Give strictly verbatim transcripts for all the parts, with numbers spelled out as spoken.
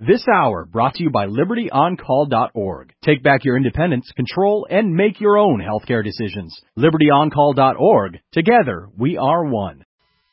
This hour brought to you by Liberty On Call dot org. Take back your independence, control, and make your own healthcare decisions. Liberty On Call dot org. Together, we are one.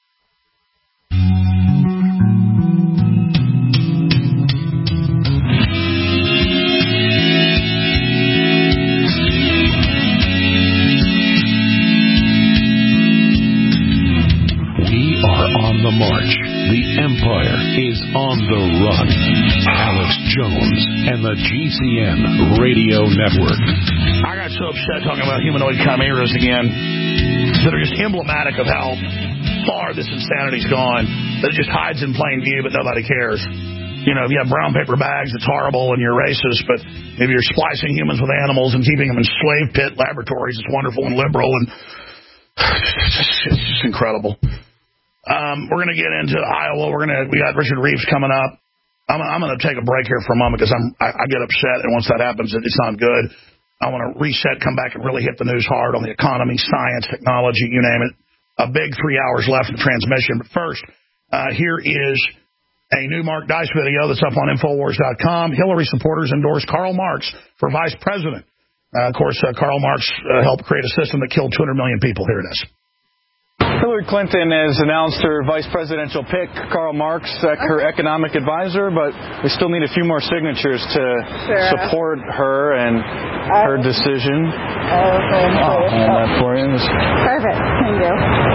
We are on the march. The Empire is on the run. Alex Jones and the G C N Radio Network. I got so upset talking about humanoid chimeras again that are just emblematic of how far this insanity's gone. That it just hides in plain view, but nobody cares. You know, if you have brown paper bags, it's horrible and you're racist, but if you're splicing humans with animals and keeping them in slave pit laboratories, it's wonderful and liberal, and it's just, it's just incredible. Um, we're going to get into Iowa. We're going to, we got Richard Reeves coming up. I'm, I'm going to take a break here for a moment because I'm, I, I get upset, and once that happens, it, it's not good. I want to reset, come back, and really hit the news hard on the economy, science, technology, you name it. A big three hours left in the transmission. But first, uh, here is a new Mark Dice video that's up on Infowars dot com. Hillary supporters endorse Karl Marx for vice president. Uh, of course, uh, Karl Marx uh, helped create a system that killed two hundred million people. Here it is. Hillary Clinton has announced her vice presidential pick, Karl Marx, uh, her economic advisor, but we still need a few more signatures to sure. support her and uh, her decision. Okay. I'll hand that for you. Perfect. Thank you.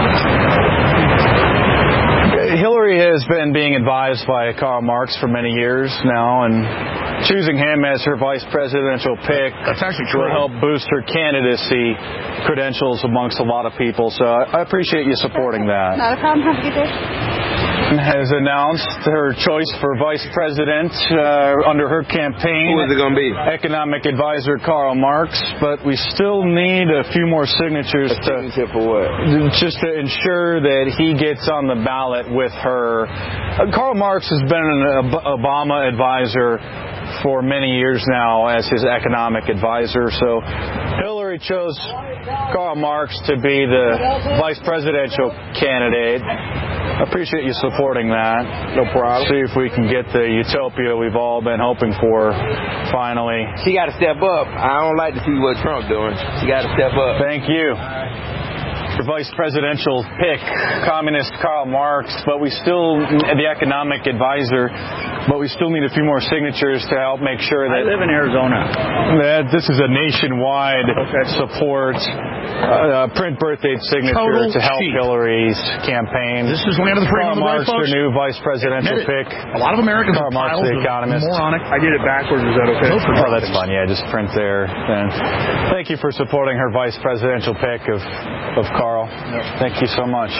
Hillary has been being advised by Karl Marx for many years now, and choosing him as her vice presidential pick That's actually true. will help boost her candidacy credentials amongst a lot of people. So I appreciate you supporting that. Not a problem. Have a good day. Has announced her choice for vice president uh, under her campaign. Who is it going to be? Economic advisor Karl Marx, but we still need a few more signatures a to signature for what? just to ensure that he gets on the ballot with her. Uh, Karl Marx has been an Obama advisor for many years now as his economic advisor. So Hillary chose Karl Marx to be the vice presidential candidate. I appreciate you supporting that. No problem. See if we can get the utopia we've all been hoping for finally. She got to step up. I don't like to see what Trump's doing. She got to step up. Thank you. The vice presidential pick, communist Karl Marx, but we still, the economic advisor, but we still need a few more signatures to help make sure that... I live in Arizona. That this is a nationwide okay. support, uh, print birth date signature Total to help cheat. Hillary's campaign. This is land of the free Karl on the Marx, right, folks. her new vice presidential pick. A lot of Americans Karl are Marx, piles the economist. of moronic. I did it backwards. Is that okay? Oh, that's fine. Yeah, just print there. Then, thank you for supporting her vice presidential pick of of Karl. Thank you so much.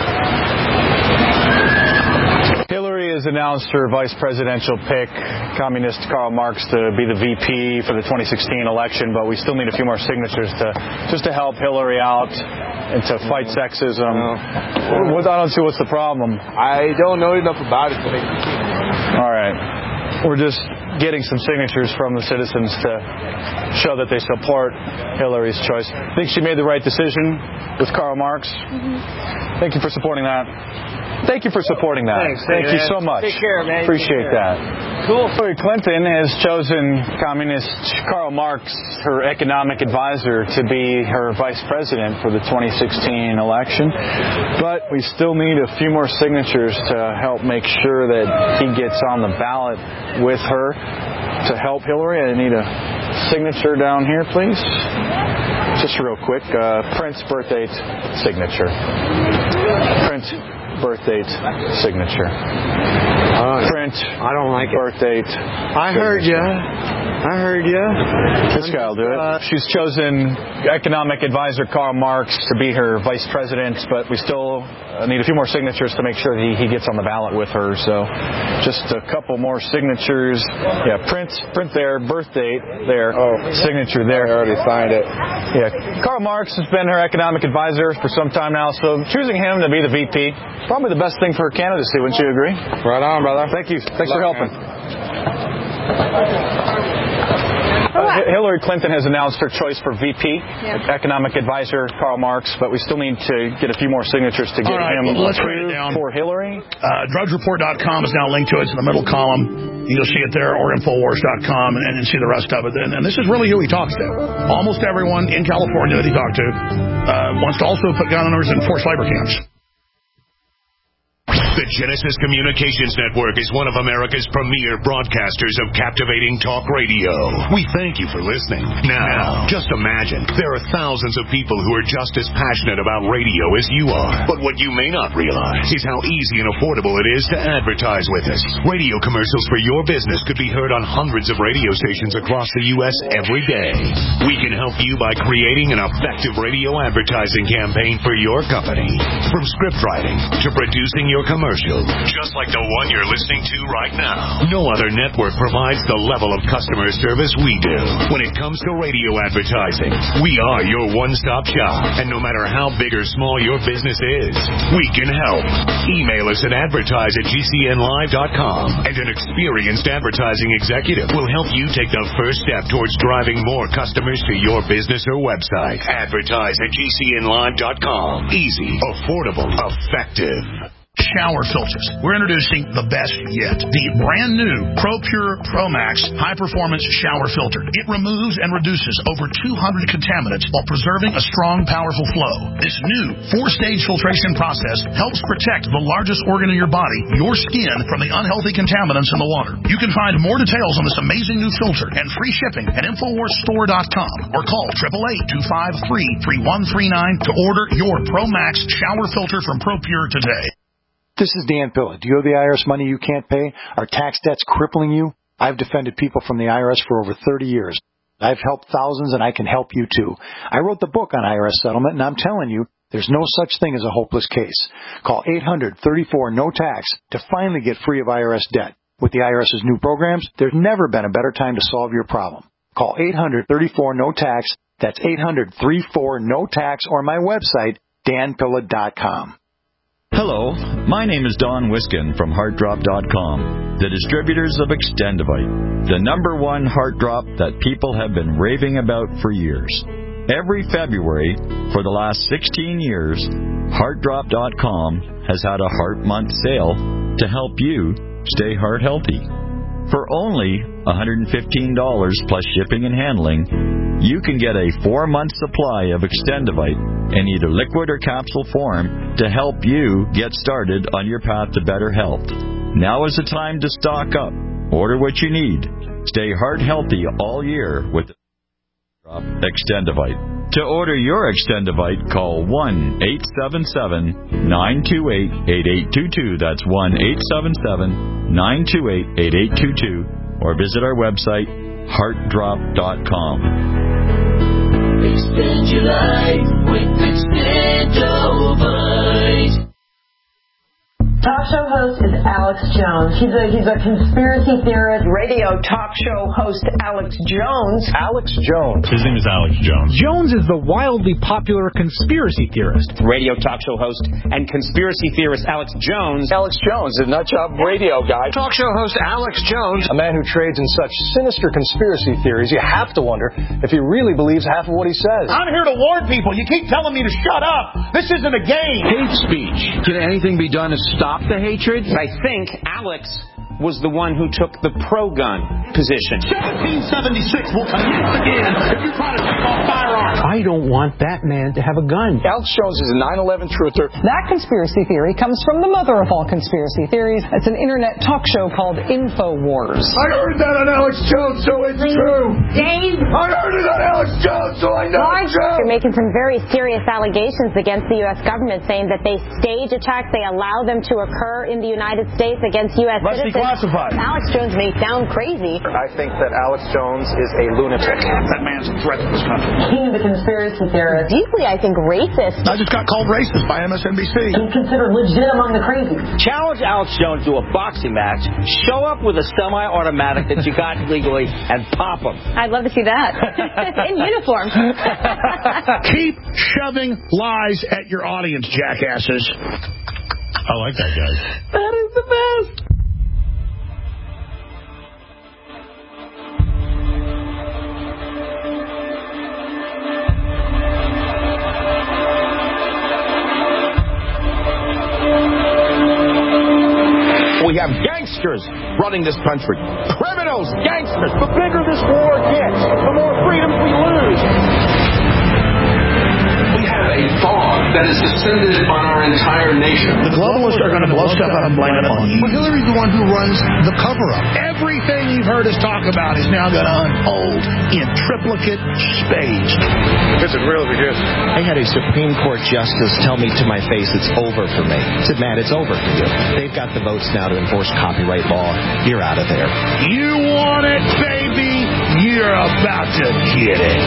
Hillary has announced her vice presidential pick, communist Karl Marx, to be the V P for the twenty sixteen election, but we still need a few more signatures to just to help Hillary out and to fight sexism. No. What, I don't see what's the problem. I don't know enough about it. All right. We're just getting some signatures from the citizens to show that they support Hillary's choice. I think she made the right decision with Karl Marx. Mm-hmm. Thank you for supporting that. Thank you for supporting that. Thanks. Thank man. you so much. Take care, man. Appreciate that. Cool. Hillary Clinton has chosen communist Karl Marx, her economic advisor, to be her vice president for the twenty sixteen election. But we still need a few more signatures to help make sure that he gets on the ballot with her to help Hillary. I need a signature down here, please. Just real quick. Uh, Prince birth date signature. Print birth date signature. Uh, Print. I don't like it. Birth date. I heard ya. I heard ya. This guy will do it. Uh, She's chosen economic advisor Karl Marx to be her vice president, but we still uh, need a few more signatures to make sure that he, he gets on the ballot with her. So just a couple more signatures. Yeah, print, print there, birth date there, oh, signature there. I already signed it. Yeah, Karl Marx has been her economic advisor for some time now, so choosing him to be the V P, probably the best thing for her candidacy, wouldn't you agree? Right on, brother. Thank you. Thanks Good for luck, helping. Man. Uh, Hillary Clinton has announced her choice for V P, yeah. economic advisor Karl Marx, but we still need to get a few more signatures to get right, him well, let's write it down. for Hillary. Uh, drugs report dot com is now linked to it. It's in the middle column. You'll see it there, or infowars dot com, and, and see the rest of it. And, and this is really who he talks to. Almost everyone in California that he talked to uh, wants to also put gun owners in forced labor camps. The Genesis Communications Network is one of America's premier broadcasters of captivating talk radio. We thank you for listening. Now, just imagine, there are thousands of people who are just as passionate about radio as you are. But what you may not realize is how easy and affordable it is to advertise with us. Radio commercials for your business could be heard on hundreds of radio stations across the U S every day. We can help you by creating an effective radio advertising campaign for your company. From script writing to producing your commercial, just like the one you're listening to right now. No other network provides the level of customer service we do. When it comes to radio advertising, we are your one-stop shop. And no matter how big or small your business is, we can help. Email us at advertise at G C N live dot com, and an experienced advertising executive will help you take the first step towards driving more customers to your business or website. Advertise at G C N live dot com. Easy, affordable, effective. Shower filters. We're introducing the best yet. The brand new ProPure ProMax high-performance shower filter. It removes and reduces over two hundred contaminants while preserving a strong, powerful flow. This new four-stage filtration process helps protect the largest organ in your body, your skin, from the unhealthy contaminants in the water. You can find more details on this amazing new filter and free shipping at infowars store dot com or call eight eight eight, two five three, three one three nine to order your ProMax shower filter from ProPure today. This is Dan Pilla. Do you owe the I R S money you can't pay? Are tax debts crippling you? I've defended people from the I R S for over thirty years. I've helped thousands, and I can help you, too. I wrote the book on I R S settlement, and I'm telling you, there's no such thing as a hopeless case. Call eight hundred, thirty-four, no tax to finally get free of I R S debt. With the IRS's new programs, there's never been a better time to solve your problem. Call eight hundred, thirty-four, no tax. That's eight hundred, thirty-four, no tax, or my website, dan pilla dot com. Hello, my name is Don Wiskin from heart drop dot com, the distributors of Extendivite, the number one heart drop that people have been raving about for years. Every February for the last sixteen years, heart drop dot com has had a Heart Month sale to help you stay heart healthy. For only one hundred fifteen dollars plus shipping and handling, you can get a four-month supply of Extendivite in either liquid or capsule form to help you get started on your path to better health. Now is the time to stock up. Order what you need. Stay heart healthy all year with Extendivite. To order your Extendivite, call one eight seven seven, nine two eight, eight eight two two. That's one eight seven seven, nine two eight, eight eight two two. Or visit our website, heart drop dot com. Extend your life with Extendivite. Talk show host is Alex Jones. He's a he's a conspiracy theorist. Radio talk show host Alex Jones. Alex Jones. His name is Alex Jones. Jones is the wildly popular conspiracy theorist. Radio talk show host and conspiracy theorist Alex Jones. Alex Jones, the nutjob radio guy. Talk show host Alex Jones. A man who trades in such sinister conspiracy theories, you have to wonder if he really believes half of what he says. I'm here to warn people. You keep telling me to shut up. This isn't a game. Hate speech. Can anything be done to stop the hatred? I think Alex was the one who took the pro-gun position. seventeen seventy-six will commence again if you try to take off firearms. I don't want that man to have a gun. Alex Jones is a nine eleven truther. That conspiracy theory comes from the mother of all conspiracy theories. It's an internet talk show called InfoWars. I heard that on Alex Jones, so it's true. Dave. I heard it on Alex Jones, so I know it's true. They're making some very serious allegations against the U S government, saying that they stage attacks, they allow them to occur in the United States against U S Must citizens. Be classified. Alex Jones may sound crazy. I think that Alex Jones is a lunatic. That man's a threat to this country. He's a conspiracy theorist. Deeply, I think, racist. I just got called racist by M S N B C. He's considered legit among the crazy. Challenge Alex Jones to a boxing match. Show up with a semi-automatic that you got legally and pop him. I'd love to see that. In uniform. Keep shoving lies at your audience, jackasses. I like that, guys. That is the best. gangsters running this country. Criminals, gangsters. The bigger this war gets, the more freedoms we lose. We have a fog that has descended on our entire nation. The globalists are going to blow stuff up and blame it on you. Well, Hillary's the one who runs the cover-up. Everything you've heard us talk about is now going to unfold in triplicate spades. This is real good. I had a Supreme Court justice tell me to my face, it's over for me. I said, man, it's over for you. They've got the votes now to enforce copyright law. You're out of there. You want it, baby? You're about to get it.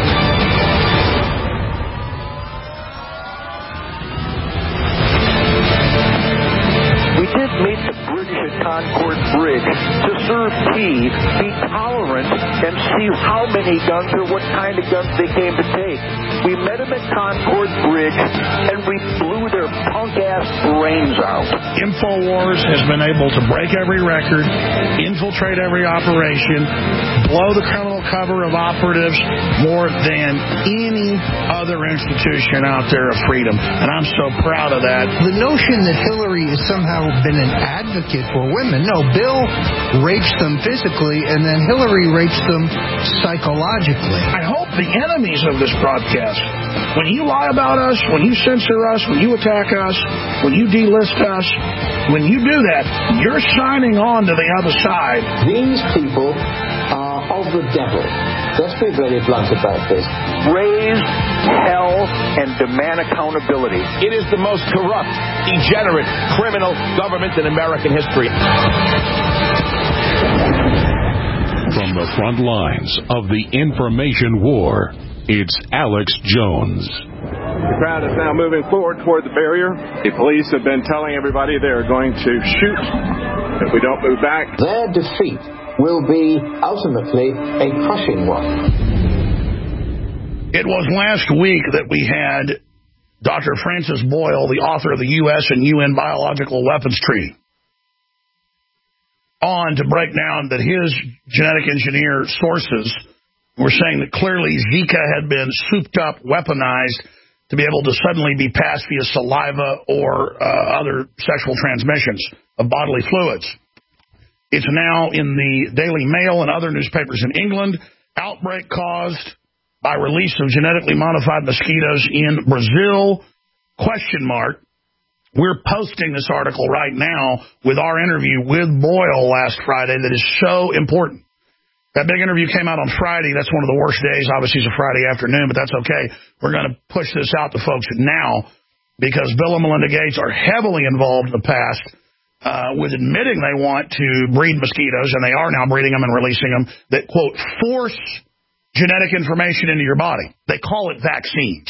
We did meet the British at Concord Bridge to serve tea, be tolerant, and see how many guns or what kind of guns they came to take. We met them at Concord Bridge, and we blew their punk-ass brains out. InfoWars has been able to break every record, infiltrate every operation, blow the criminal cover of operatives more than any other institution out there of freedom. And I'm so proud of that. The notion that Hillary has somehow been an advocate for women. No, Bill rapes them physically, and then Hillary rapes them psychologically. I hope the enemies of this broadcast, when you lie about us, when you censor us, when you attack us, when you delist us, when you do that, you're signing on to the other side. These people are of the devil. Let's be very blunt about this. Raise hell and demand accountability. It is the most corrupt, degenerate, criminal government in American history. From the front lines of the information war, it's Alex Jones. The crowd is now moving forward toward the barrier. The police have been telling everybody they're going to shoot if we don't move back. Their defeat will be ultimately a crushing one. It was last week that we had Doctor Francis Boyle, the author of the U S and U N Biological Weapons Treaty, on to break down that his genetic engineer sources were saying that clearly Zika had been souped up, weaponized to be able to suddenly be passed via saliva or uh, other sexual transmissions of bodily fluids. It's now in the Daily Mail and other newspapers in England. Outbreak caused by release of genetically modified mosquitoes in Brazil, question mark. We're posting this article right now with our interview with Boyle last Friday that is so important. That big interview came out on Friday. That's one of the worst days. Obviously, it's a Friday afternoon, but that's okay. We're going to push this out to folks now because Bill and Melinda Gates are heavily involved in the past uh, with admitting they want to breed mosquitoes, and they are now breeding them and releasing them that, quote, force genetic information into your body. They call it vaccines.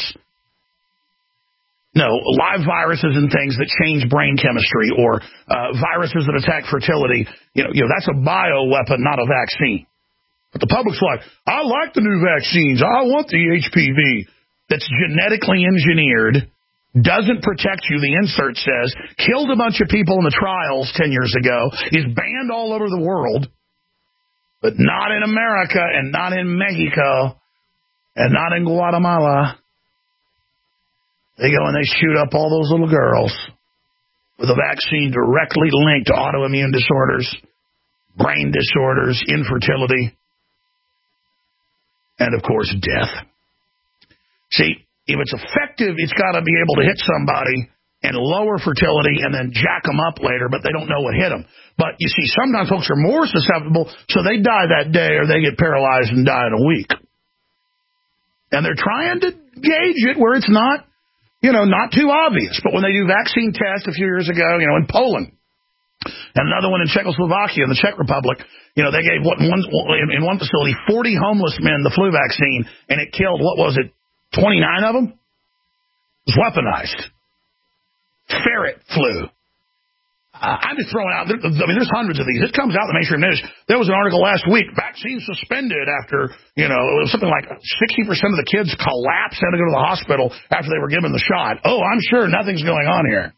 No, live viruses and things that change brain chemistry or uh, viruses that attack fertility, you know, you know, that's a bioweapon, not a vaccine. But the public's like, I like the new vaccines. I want the H P V that's genetically engineered, doesn't protect you, the insert says, killed a bunch of people in the trials ten years ago, is banned all over the world, but not in America and not in Mexico and not in Guatemala. They go and they shoot up all those little girls with a vaccine directly linked to autoimmune disorders, brain disorders, infertility, and, of course, death. See, if it's effective, it's got to be able to hit somebody and lower fertility and then jack them up later, but they don't know what hit them. But, you see, sometimes folks are more susceptible, so they die that day or they get paralyzed and die in a week. And they're trying to gauge it where it's not, you know, not too obvious. But when they do vaccine tests a few years ago, you know, in Poland, and another one in Czechoslovakia, in the Czech Republic, you know, they gave what in one, in one facility forty homeless men the flu vaccine, and it killed, what was it, twenty-nine of them? It was weaponized. Ferret flu. Uh, I'm just throwing out, I mean, there's hundreds of these. It comes out in the mainstream news. There was an article last week, vaccine suspended after, you know, it was something like sixty percent of the kids collapsed, had to go to the hospital after they were given the shot. Oh, I'm sure nothing's going on here.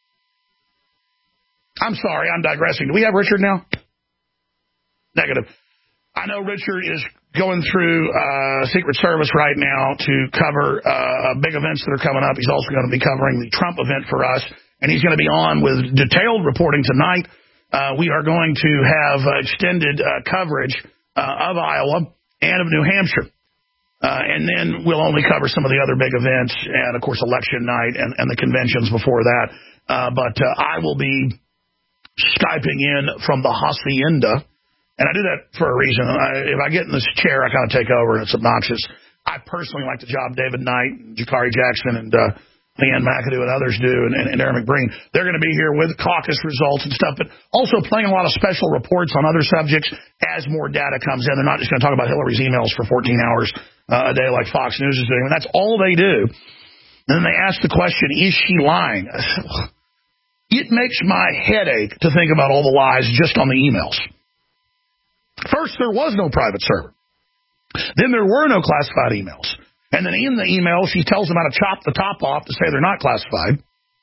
I'm sorry, I'm digressing. Do we have Richard now? Negative. I know Richard is going through uh, Secret Service right now to cover uh, big events that are coming up. He's also going to be covering the Trump event for us. And he's going to be on with detailed reporting tonight uh, we are going to have uh, extended uh, coverage uh, of Iowa and of New Hampshire. Uh, and then we'll only cover some of the other big events and, of course, election night and, and the conventions before that. Uh, but uh, I will be Skyping in from the Hacienda. And I do that for a reason. I, if I get in this chair, I kind of take over, and it's obnoxious. I personally like the job David Knight, Jakari Jackson, and uh, Leanne McAdoo and others do, and, and, and Aaron McBreen. They're going to be here with caucus results and stuff, but also playing a lot of special reports on other subjects as more data comes in. They're not just going to talk about Hillary's emails for fourteen hours uh, a day like Fox News is doing. And that's all they do. And then they ask the question, is she lying? It makes my head ache to think about all the lies just on the emails. First, there was no private server. Then there were no classified emails. And then in the email, she tells them how to chop the top off to say they're not classified.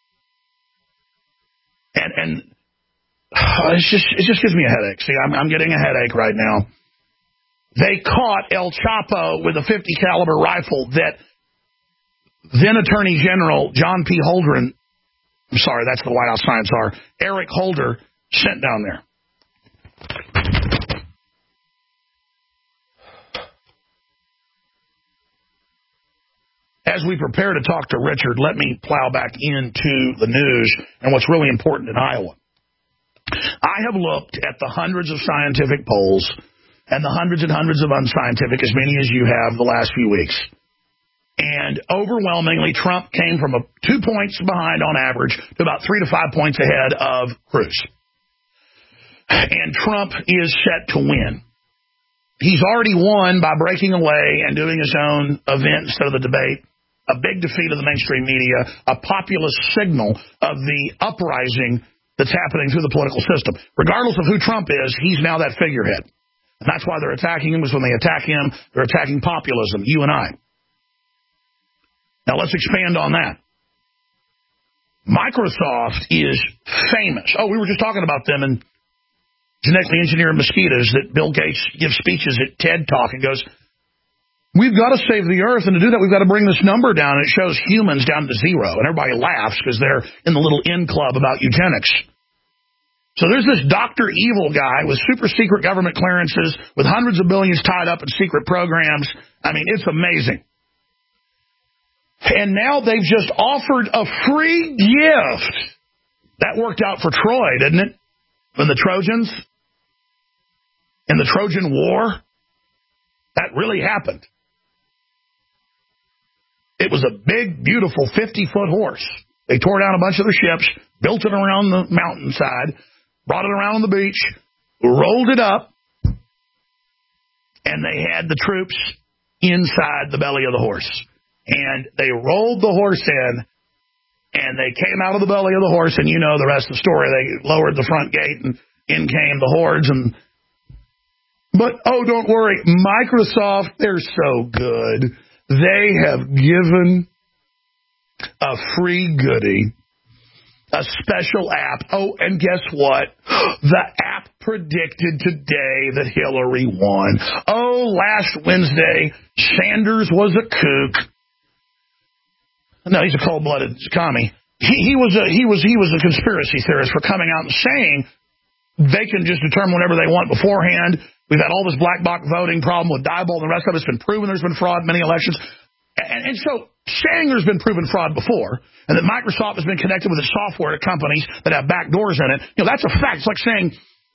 And and uh, it's just it just gives me a headache. See, I'm, I'm getting a headache right now. They caught El Chapo with a fifty caliber rifle that then Attorney General John P. Holdren, I'm sorry, that's the White House Science Czar, Eric Holder, sent down there. As we prepare to talk to Richard, let me plow back into the news and what's really important in Iowa. I have looked at the hundreds of scientific polls and the hundreds and hundreds of unscientific, as many as you have the last few weeks. And overwhelmingly, Trump came from a two points behind on average to about three to five points ahead of Cruz. And Trump is set to win. He's already won by breaking away and doing his own event instead of the debate. A big defeat of the mainstream media, a populist signal of the uprising that's happening through the political system. Regardless of who Trump is, he's now that figurehead. And that's why they're attacking him, because when they attack him, they're attacking populism, you and I. Now let's expand on that. Microsoft is famous. Oh, we were just talking about them and genetically engineered mosquitoes that Bill Gates gives speeches at TED Talk and goes, we've got to save the earth, and to do that, we've got to bring this number down. And it shows humans down to zero, and everybody laughs because they're in the little in club about eugenics. So there's this Doctor Evil guy with super secret government clearances, with hundreds of billions tied up in secret programs. I mean, it's amazing. And now they've just offered a free gift. That worked out for Troy, didn't it? When the Trojans, in the Trojan War, that really happened. It was a big, beautiful fifty-foot horse. They tore down a bunch of the ships, built it around the mountainside, brought it around on the beach, rolled it up, and they had the troops inside the belly of the horse. And they rolled the horse in, and they came out of the belly of the horse, and you know the rest of the story. They lowered the front gate, and in came the hordes. And But, oh, don't worry, Microsoft, they're so good. They have given a free goodie, a special app. Oh, and guess what? The app predicted today that Hillary won. Oh, last Wednesday, Sanders was a kook. No, he's a cold-blooded commie. He, he was a he was he was a conspiracy theorist for coming out and saying they can just determine whatever they want beforehand. We've had all this black box voting problem with Diebold and the rest of it's been proven there's been fraud in many elections. And, and so saying there's been proven fraud before, and that Microsoft has been connected with its software companies that have back doors in it, you know, that's a fact. It's like saying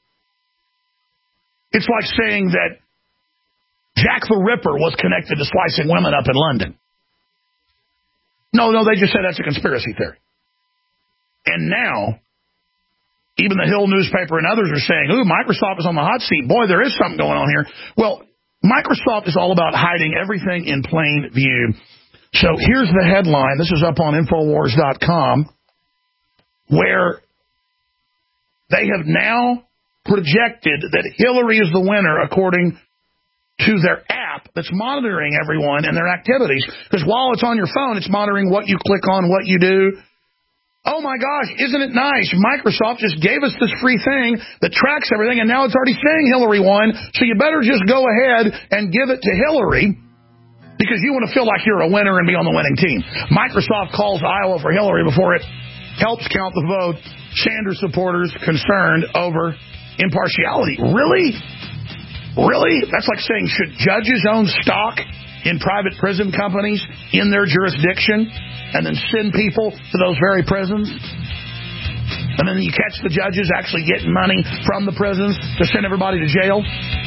it's like saying that Jack the Ripper was connected to slicing women up in London. No, no, they just said that's a conspiracy theory. And now, even the Hill newspaper and others are saying, ooh, Microsoft is on the hot seat. Boy, there is something going on here. Well, Microsoft is all about hiding everything in plain view. So here's the headline. This is up on Infowars dot com, where they have now projected that Hillary is the winner according to their app that's monitoring everyone and their activities. Because while it's on your phone, it's monitoring what you click on, what you do. Oh, my gosh, isn't it nice? Microsoft just gave us this free thing that tracks everything, and now it's already saying Hillary won, so you better just go ahead and give it to Hillary because you want to feel like you're a winner and be on the winning team. Microsoft calls Iowa for Hillary before it helps count the vote. Sanders supporters concerned over impartiality. Really? Really? That's like saying, should judges own stock in private prison companies in their jurisdiction and then send people to those very prisons? And then you catch the judges actually getting money from the prisons to send everybody to jail?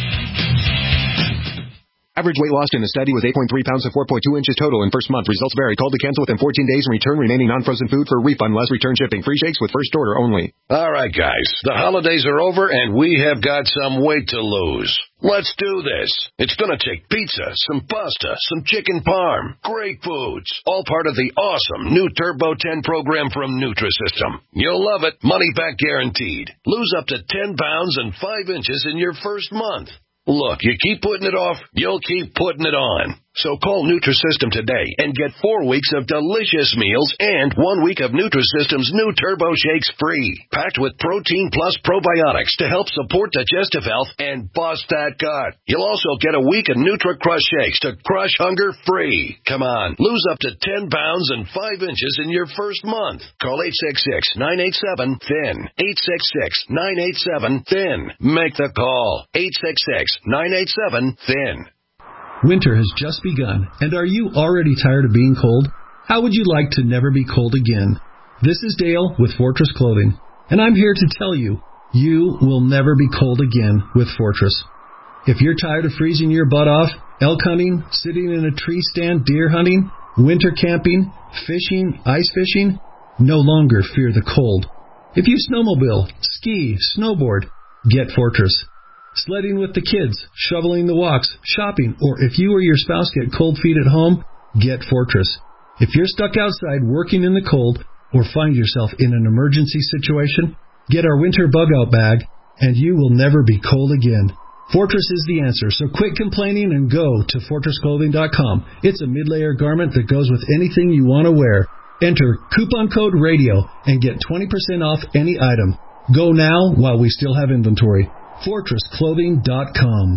Average weight lost in the study was eight point three pounds to four point two inches total in first month. Results vary. Call to cancel within fourteen days and return remaining non-frozen food for a refund less return shipping. Free shakes with first order only. All right, guys. The holidays are over, and we have got some weight to lose. Let's do this. It's going to take pizza, some pasta, some chicken parm, great foods, all part of the awesome new Turbo ten program from Nutrisystem. You'll love it. Money back guaranteed. Lose up to ten pounds and five inches in your first month. Look, you keep putting it off, you'll keep putting it on. So call Nutrisystem today and get four weeks of delicious meals and one week of Nutrisystem's new Turbo Shakes free. Packed with protein plus probiotics to help support digestive health and bust that gut. You'll also get a week of Nutri-Crush Shakes to crush hunger free. Come on, lose up to ten pounds and five inches in your first month. Call eight six six, nine eight seven, T H I N. eight six six, nine eight seven, T H I N. Make the call. eight six six, nine eight seven, T H I N. Winter has just begun, and are you already tired of being cold? How would you like to never be cold again? This is Dale with Fortress Clothing, and I'm here to tell you, you will never be cold again with Fortress. If you're tired of freezing your butt off, elk hunting, sitting in a tree stand, deer hunting, winter camping, fishing, ice fishing, no longer fear the cold. If you snowmobile, ski, snowboard, get Fortress. Sledding with the kids, shoveling the walks, shopping, or if you or your spouse get cold feet at home, get Fortress. If you're stuck outside working in the cold or find yourself in an emergency situation, get our winter bug-out bag, and you will never be cold again. Fortress is the answer, so quit complaining and go to fortress clothing dot com. It's a mid-layer garment that goes with anything you want to wear. Enter coupon code RADIO and get twenty percent off any item. Go now while we still have inventory. fortress clothing dot com.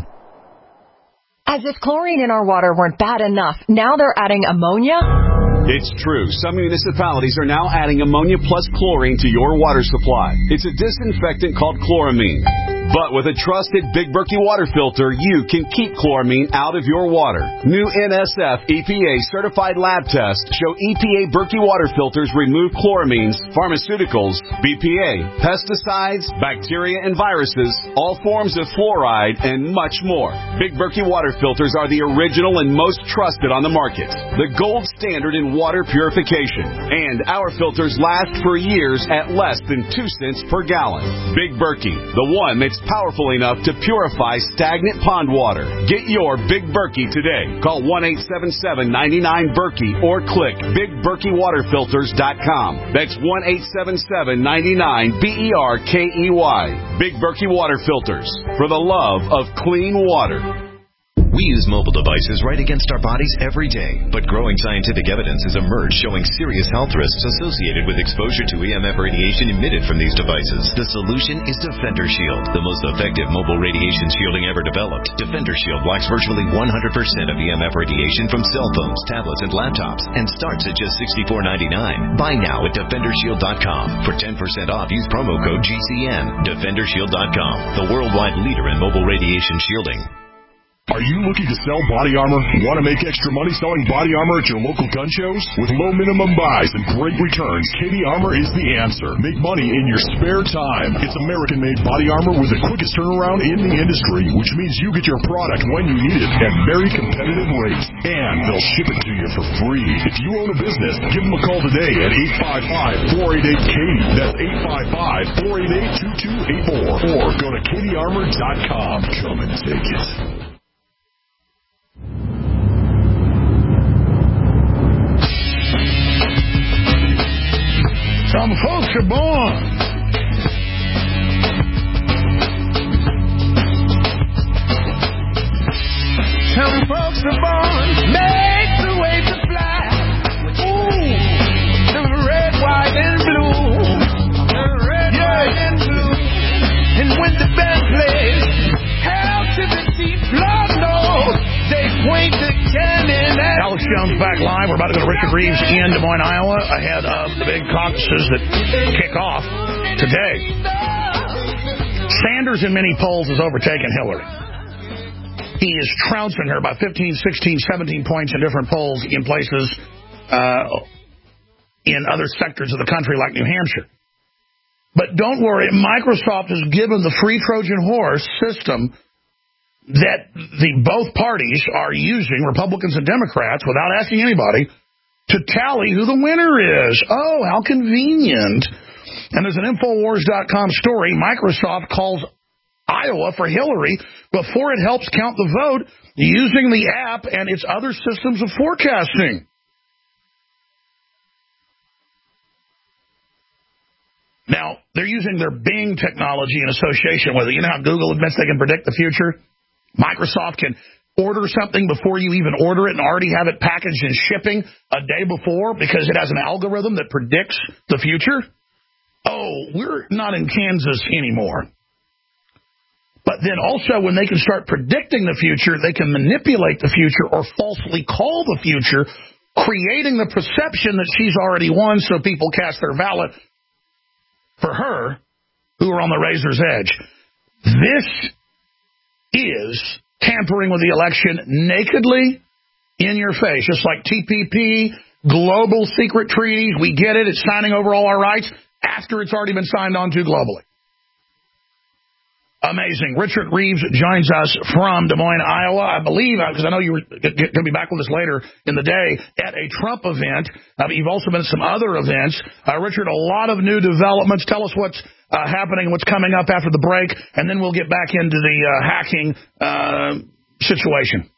As if chlorine in our water weren't bad enough, now they're adding ammonia? It's true. Some municipalities are now adding ammonia plus chlorine to your water supply. It's a disinfectant called chloramine. But with a trusted Big Berkey water filter, you can keep chloramine out of your water. New N S F E P A certified lab tests show E P A Berkey water filters remove chloramines, pharmaceuticals, B P A, pesticides, bacteria and viruses, all forms of fluoride, and much more. Big Berkey water filters are the original and most trusted on the market. The gold standard in water purification. And our filters last for years at less than two cents per gallon. Big Berkey, the one that's powerful enough to purify stagnant pond water. Get your Big Berkey today. Call one eight seven seven, nine nine, Berkey or click big berkey water filters dot com. That's one eight seven seven, nine nine, B E R K E Y. Big Berkey Water Filters. For the love of clean water. We use mobile devices right against our bodies every day, but growing scientific evidence has emerged showing serious health risks associated with exposure to E M F radiation emitted from these devices. The solution is Defender Shield, the most effective mobile radiation shielding ever developed. Defender Shield blocks virtually one hundred percent of E M F radiation from cell phones, tablets, and laptops, and starts at just sixty-four ninety-nine. Buy now at defender shield dot com. For ten percent off, use promo code G C N. defender shield dot com, the worldwide leader in mobile radiation shielding. Are you looking to sell body armor? Want to make extra money selling body armor at your local gun shows? With low minimum buys and great returns, K D Armor is the answer. Make money in your spare time. It's American-made body armor with the quickest turnaround in the industry, which means you get your product when you need it at very competitive rates. And they'll ship it to you for free. If you own a business, give them a call today at eight five five, four eight eight, K D Y. That's eight five five, four eight eight, two two eight four. Or go to K D armor dot com. Come and take it. Some folks are born. Some folks are born, made the way to fly. Ooh, to the red, white, and blue. Red, yeah. White, and blue. And when the band plays, hell to the deep, Lord knows, they point the cannon at Alex Jones back live. We're about to go to Richard Reeves in Des Moines, Iowa, ahead of the big caucuses that kick off today. Sanders in many polls has overtaken Hillary. He is trouncing her by fifteen, sixteen, seventeen points in different polls in places uh, in other sectors of the country like New Hampshire. But don't worry, Microsoft has given the free Trojan horse system that the both parties are using, Republicans and Democrats, without asking anybody, to tally who the winner is. Oh, how convenient. And there's an Infowars dot com story. Microsoft calls Iowa for Hillary before it helps count the vote using the app and its other systems of forecasting. Now, they're using their Bing technology in association with it. You know how Google admits they can predict the future? Microsoft can order something before you even order it and already have it packaged and shipping a day before because it has an algorithm that predicts the future. Oh, we're not in Kansas anymore. But then also when they can start predicting the future, they can manipulate the future or falsely call the future, creating the perception that she's already won so people cast their ballot for her who are on the razor's edge. This is tampering with the election nakedly in your face, just like T P P, global secret treaties. We get it. It's signing over all our rights after it's already been signed on to globally. Amazing. Richard Reeves joins us from Des Moines, Iowa, I believe, because I know you were going to be back with us later in the day at a Trump event. Uh, you've also been at some other events. Uh, Richard, a lot of new developments. Tell us what's uh, happening, what's coming up after the break, and then we'll get back into the uh, hacking uh, situation.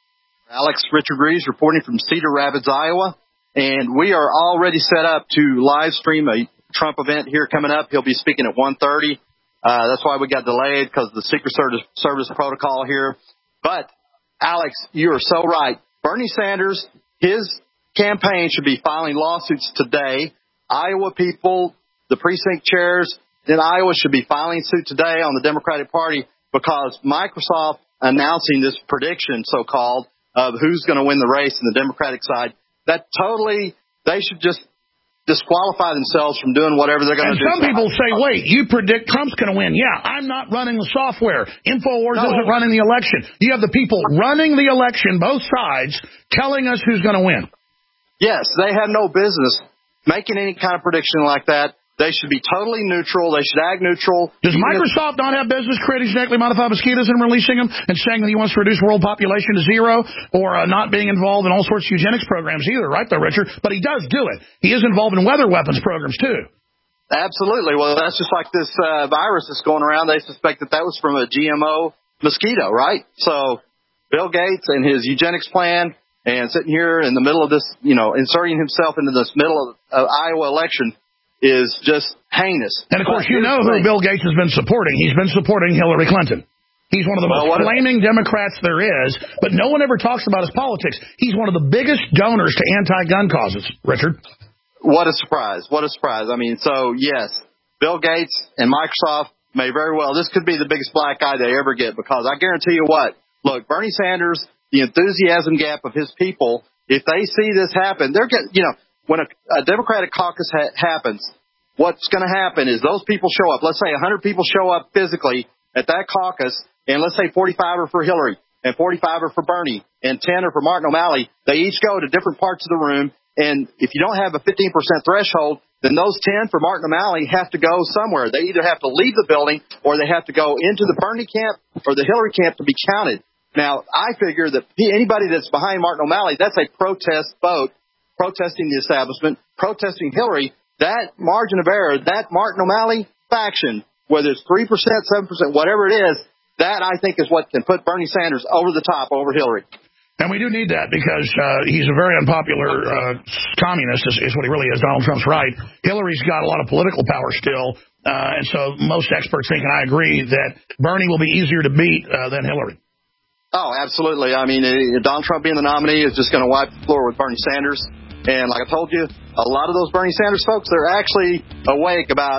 Alex, Richard Reeves reporting from Cedar Rapids, Iowa, and we are already set up to live stream a Trump event here coming up. He'll be speaking at one thirty. Uh, that's why we got delayed, because of the Secret Service, Service protocol here. But, Alex, you are so right. Bernie Sanders, his campaign should be filing lawsuits today. Iowa people, the precinct chairs in Iowa should be filing suit today on the Democratic Party because Microsoft announcing this prediction, so-called, of who's going to win the race in the Democratic side, that totally, they should just disqualify themselves from doing whatever they're going to do. And some people say, wait, you predict Trump's going to win. Yeah, I'm not running the software. Infowars no. isn't running the election. You have the people running the election, both sides, telling us who's going to win. Yes, they have no business making any kind of prediction like that. They should be totally neutral. They should act neutral. Does Microsoft not have business creating genetically modified mosquitoes and releasing them and saying that he wants to reduce world population to zero or uh, not being involved in all sorts of eugenics programs either, right there, Richard? But he does do it. He is involved in weather weapons programs, too. Absolutely. Well, that's just like this uh, virus that's going around. They suspect that that was from a G M O mosquito, right? So Bill Gates and his eugenics plan and sitting here in the middle of this, you know, inserting himself into this middle of uh, Iowa election is just heinous. And, of course, you know who Bill Gates has been supporting. He's been supporting Hillary Clinton. He's one of the most well, flaming Democrats there is, but no one ever talks about his politics. He's one of the biggest donors to anti-gun causes, Richard. What a surprise. What a surprise. I mean, so, yes, Bill Gates and Microsoft may very well, this could be the biggest black eye they ever get because I guarantee you what, look, Bernie Sanders, the enthusiasm gap of his people, if they see this happen, they're getting, you know, when a, a Democratic caucus ha- happens, what's going to happen is those people show up. Let's say one hundred people show up physically at that caucus, and let's say forty-five are for Hillary, and forty-five are for Bernie, and ten are for Martin O'Malley. They each go to different parts of the room, and if you don't have a fifteen percent threshold, then those ten for Martin O'Malley have to go somewhere. They either have to leave the building, or they have to go into the Bernie camp or the Hillary camp to be counted. Now, I figure that anybody that's behind Martin O'Malley, that's a protest vote. Protesting the establishment, protesting Hillary, that margin of error, that Martin O'Malley faction, whether it's three percent, seven percent, whatever it is, that I think is what can put Bernie Sanders over the top over Hillary. And we do need that because uh, he's a very unpopular uh, communist, is, is what he really is. Donald Trump's right. Hillary's got a lot of political power still, uh, and so most experts think, and I agree, that Bernie will be easier to beat uh, than Hillary. Oh, absolutely. I mean, uh, Donald Trump being the nominee is just going to wipe the floor with Bernie Sanders. And like I told you, a lot of those Bernie Sanders folks, they're actually awake about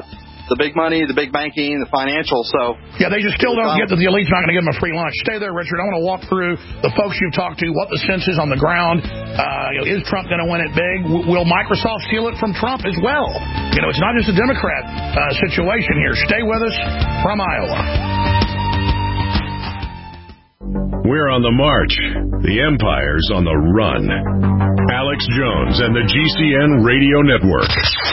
the big money, the big banking, the financial. So yeah, they just still don't get that the elite's not going to give them a free lunch. Stay there, Richard. I want to walk through the folks you've talked to, what the sense is on the ground. Uh, you know, is Trump going to win it big? W- will Microsoft steal it from Trump as well? You know, it's not just a Democrat uh, situation here. Stay with us from Iowa. We're on the march. The empire's on the run. Alex Jones and the G C N Radio Network.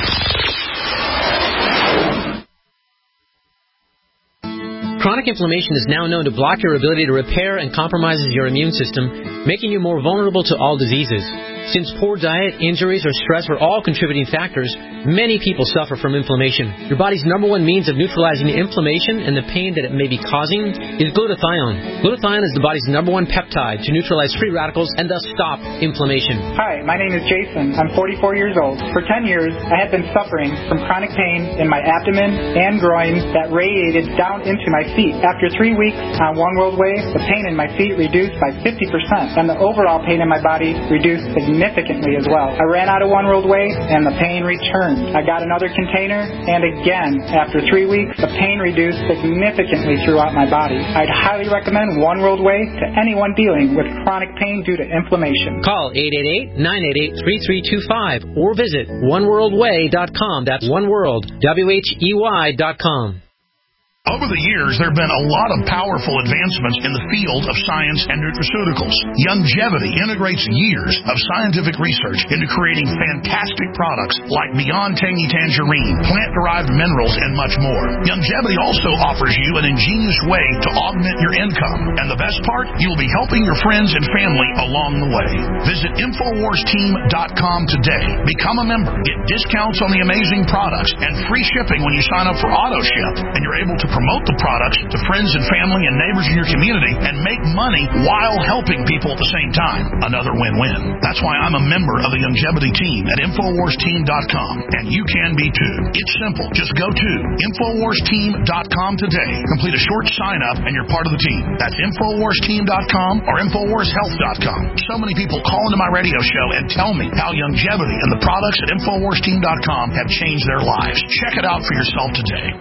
Chronic inflammation is now known to block your ability to repair and compromises your immune system, making you more vulnerable to all diseases. Since poor diet, injuries, or stress are all contributing factors, many people suffer from inflammation. Your body's number one means of neutralizing the inflammation and the pain that it may be causing is glutathione. Glutathione is the body's number one peptide to neutralize free radicals and thus stop inflammation. Hi, my name is Jason. I'm forty-four years old. For ten years, I have been suffering from chronic pain in my abdomen and groin that radiated down into my feet. After three weeks on One World Way, the pain in my feet reduced by fifty percent, and the overall pain in my body reduced significantly as well. I ran out of One World Way, and the pain returned. I got another container, and again, after three weeks, the pain reduced significantly throughout my body. I'd highly recommend One World Way to anyone dealing with chronic pain due to inflammation. Call eight eight eight, nine eight eight, three three two five or visit one world way dot com. That's oneworld, W H E Y dot com. Over the years, there have been a lot of powerful advancements in the field of science and nutraceuticals. Youngevity integrates years of scientific research into creating fantastic products like Beyond Tangy Tangerine, plant-derived minerals, and much more. Youngevity also offers you an ingenious way to augment your income. And the best part, you'll be helping your friends and family along the way. Visit Infowars Team dot com today. Become a member. Get discounts on the amazing products and free shipping when you sign up for AutoShip. And you're able to promote the products to friends and family and neighbors in your community and make money while helping people at the same time. Another win-win. That's why I'm a member of the Youngevity team at Infowars Team dot com, and you can be too. It's simple. Just go to Infowars Team dot com today. Complete a short sign-up and you're part of the team. That's Infowars Team dot com or Infowars Health dot com. So many people call into my radio show and tell me how Youngevity and the products at Infowars Team dot com have changed their lives. Check it out for yourself today.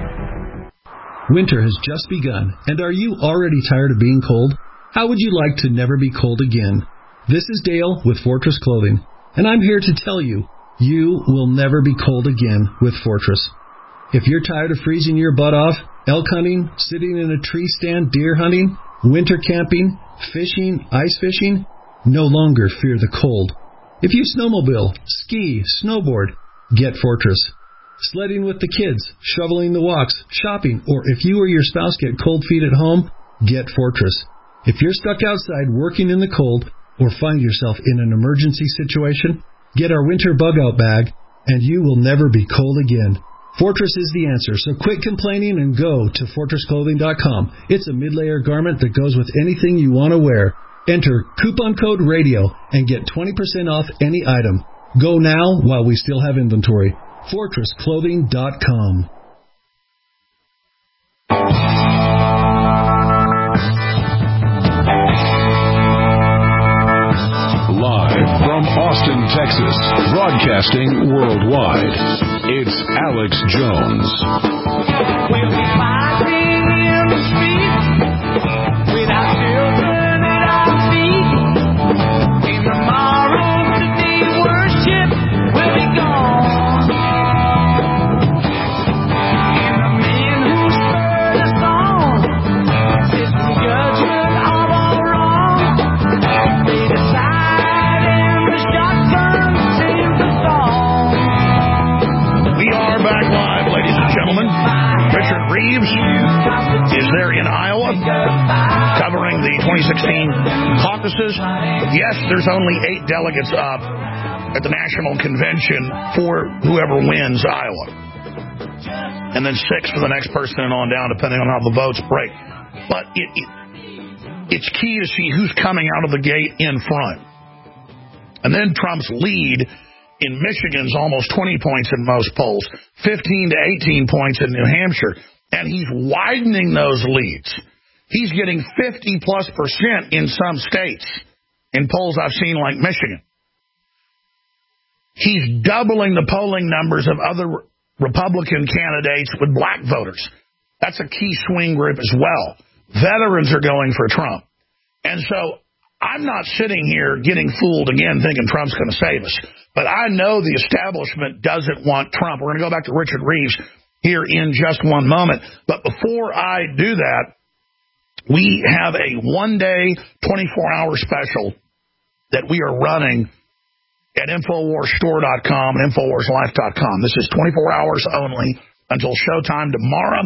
Winter has just begun, and are you already tired of being cold? How would you like to never be cold again? This is Dale with Fortress Clothing, and I'm here to tell you, you will never be cold again with Fortress. If you're tired of freezing your butt off, elk hunting, sitting in a tree stand, deer hunting, winter camping, fishing, ice fishing, no longer fear the cold. If you snowmobile, ski, snowboard, get Fortress. Sledding with the kids, shoveling the walks, shopping, or if you or your spouse get cold feet at home, get Fortress. If you're stuck outside working in the cold or find yourself in an emergency situation, get our winter bug-out bag, and you will never be cold again. Fortress is the answer, so quit complaining and go to Fortress Clothing dot com. It's a mid-layer garment that goes with anything you want to wear. Enter coupon code RADIO and get twenty percent off any item. Go now while we still have inventory. Fortress Clothing dot com. Live from Austin, Texas, broadcasting worldwide, it's Alex Jones. We'll be fighting in the streets without children at our feet. In tomorrow, today, worship will be gone. Richard Reeves is there in Iowa covering the twenty sixteen caucuses. Yes, there's only eight delegates up at the national convention for whoever wins Iowa. And then six for the next person and on down, depending on how the votes break. But it, it, it's key to see who's coming out of the gate in front. And then Trump's lead in Michigan's almost twenty points in most polls, fifteen to eighteen points in New Hampshire, and he's widening those leads. He's getting fifty plus percent in some states in polls I've seen like Michigan. He's doubling the polling numbers of other Republican candidates with black voters. That's a key swing group as well. Veterans are going for Trump. And so I'm not sitting here getting fooled again thinking Trump's going to save us. But I know the establishment doesn't want Trump. We're going to go back to Richard Reeves here in just one moment. But before I do that, we have a one-day, twenty-four hour special that we are running at Infowars Store dot com and Infowars Life dot com. This is twenty-four hours only until showtime tomorrow.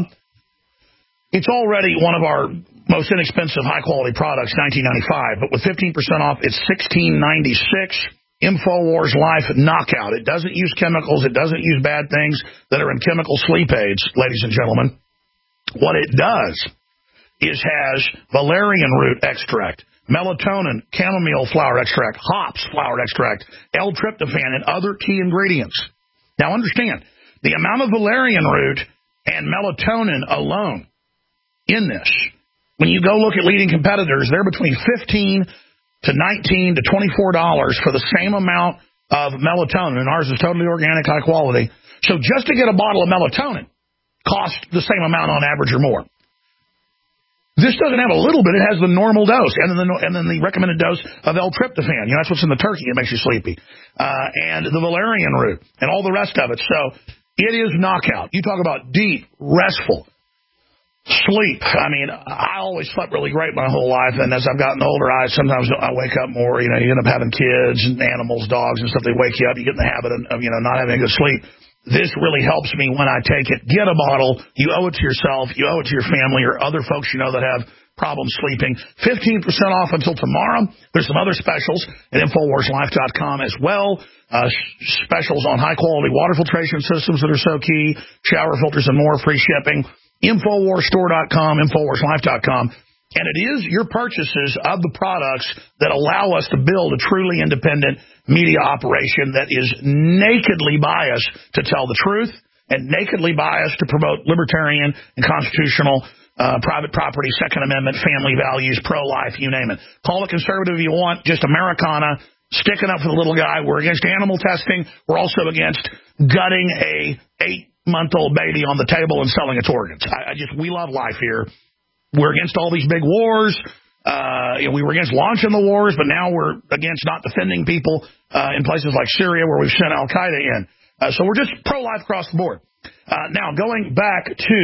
It's already one of our most inexpensive, high-quality products, nineteen ninety-five dollars, but with fifteen percent off, it's sixteen ninety-six dollars. Infowars Life Knockout. It doesn't use chemicals. It doesn't use bad things that are in chemical sleep aids, ladies and gentlemen. What it does is has valerian root extract, melatonin, chamomile flower extract, hops flower extract, L-tryptophan, and other key ingredients. Now understand, the amount of valerian root and melatonin alone in this, when you go look at leading competitors, they're between fifteen to nineteen to twenty-four dollars for the same amount of melatonin, and ours is totally organic, high quality. So just to get a bottle of melatonin costs the same amount on average or more. This doesn't have a little bit; it has the normal dose, and then the, and then the recommended dose of L-tryptophan. You know, that's what's in the turkey; it makes you sleepy, uh, and the valerian root, and all the rest of it. So it is knockout. You talk about deep, restful sleep. I mean, I always slept really great my whole life, and as I've gotten older, I sometimes I wake up more. You know, you end up having kids and animals, dogs, and stuff. They wake you up. You get in the habit of, of you know not having a good sleep. This really helps me when I take it. Get a bottle. You owe it to yourself. You owe it to your family or other folks you know that have problems sleeping. fifteen percent off until tomorrow. There's some other specials at Infowars Life dot com as well. Uh, specials on high-quality water filtration systems that are so key, shower filters and more, free shipping. Infowars Store dot com, Infowars Life dot com. And it is your purchases of the products that allow us to build a truly independent media operation that is nakedly biased to tell the truth and nakedly biased to promote libertarian and constitutional uh, private property, Second Amendment, family values, pro-life, you name it. Call it conservative if you want, just Americana, sticking up for the little guy. We're against animal testing. We're also against gutting a eight-month-old baby on the table and selling its organs. I, I just, we love life here. We're against all these big wars. Uh, you know, we were against launching the wars, but now we're against not defending people uh, in places like Syria where we've sent Al-Qaeda in. Uh, so we're just pro-life across the board. Uh, now, going back to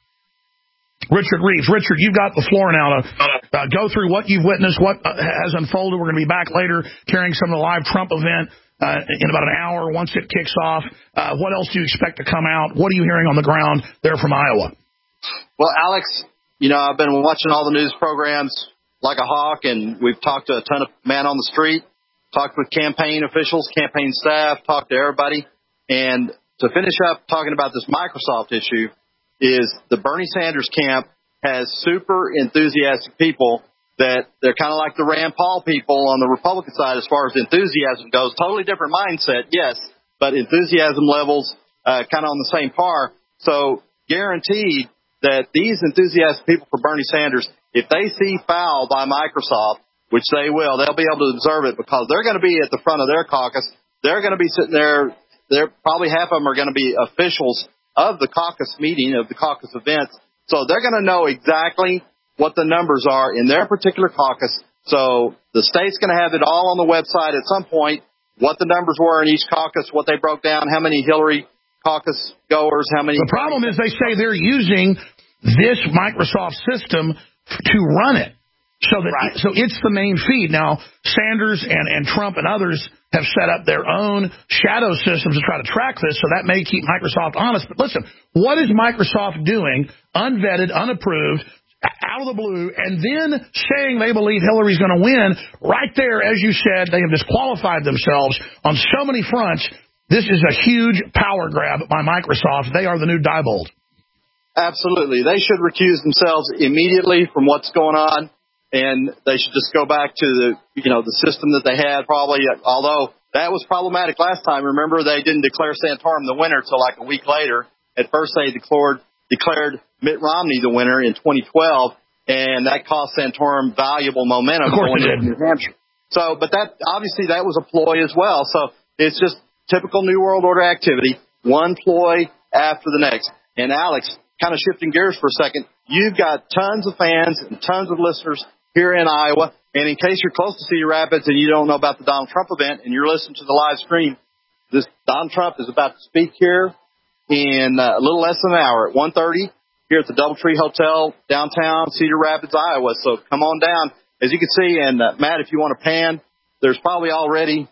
Richard Reeves. Richard, you've got the floor now to uh, go through what you've witnessed, what uh, has unfolded. We're going to be back later carrying some of the live Trump event uh, in about an hour once it kicks off. Uh, what else do you expect to come out? What are you hearing on the ground there from Iowa? Well, Alex, you know, I've been watching all the news programs like a hawk, and we've talked to a ton of men on the street, talked with campaign officials, campaign staff, talked to everybody. And to finish up talking about this Microsoft issue is the Bernie Sanders camp has super enthusiastic people that they're kind of like the Rand Paul people on the Republican side as far as enthusiasm goes. Totally different mindset, yes, but enthusiasm levels uh, kind of on the same par. So guaranteed that these enthusiastic people for Bernie Sanders, if they see foul by Microsoft, which they will, they'll be able to observe it because they're going to be at the front of their caucus. They're going to be sitting there. They're probably half of them are going to be officials of the caucus meeting, of the caucus events. So they're going to know exactly what the numbers are in their particular caucus. So the state's going to have it all on the website at some point, what the numbers were in each caucus, what they broke down, how many Hillary caucus goers, how many. The problem is they say they're using this Microsoft system to run it. So that right. so it's the main feed. Now, Sanders and, and Trump and others have set up their own shadow systems to try to track this, so that may keep Microsoft honest. But listen, what is Microsoft doing, unvetted, unapproved, out of the blue, and then saying they believe Hillary's going to win? Right there, as you said, they have disqualified themselves on so many fronts. This is a huge power grab by Microsoft. They are the new Diebold. Absolutely. They should recuse themselves immediately from what's going on. And they should just go back to the, you know, the system that they had probably, although that was problematic last time. Remember, they didn't declare Santorum the winner until like a week later. At first, they declared, declared Mitt Romney the winner in twenty twelve, and that cost Santorum valuable momentum. Of course going it did. into New Hampshire. So, but that, obviously, that was a ploy as well. So it's just typical New World Order activity. One ploy after the next. And Alex, kind of shifting gears for a second, you've got tons of fans and tons of listeners here in Iowa. And in case you're close to Cedar Rapids and you don't know about the Donald Trump event and you're listening to the live stream, this Donald Trump is about to speak here in uh, a little less than an hour at one thirty here at the Doubletree Hotel, downtown Cedar Rapids, Iowa. So come on down. As you can see, and uh, Matt, if you want to pan, there's probably already,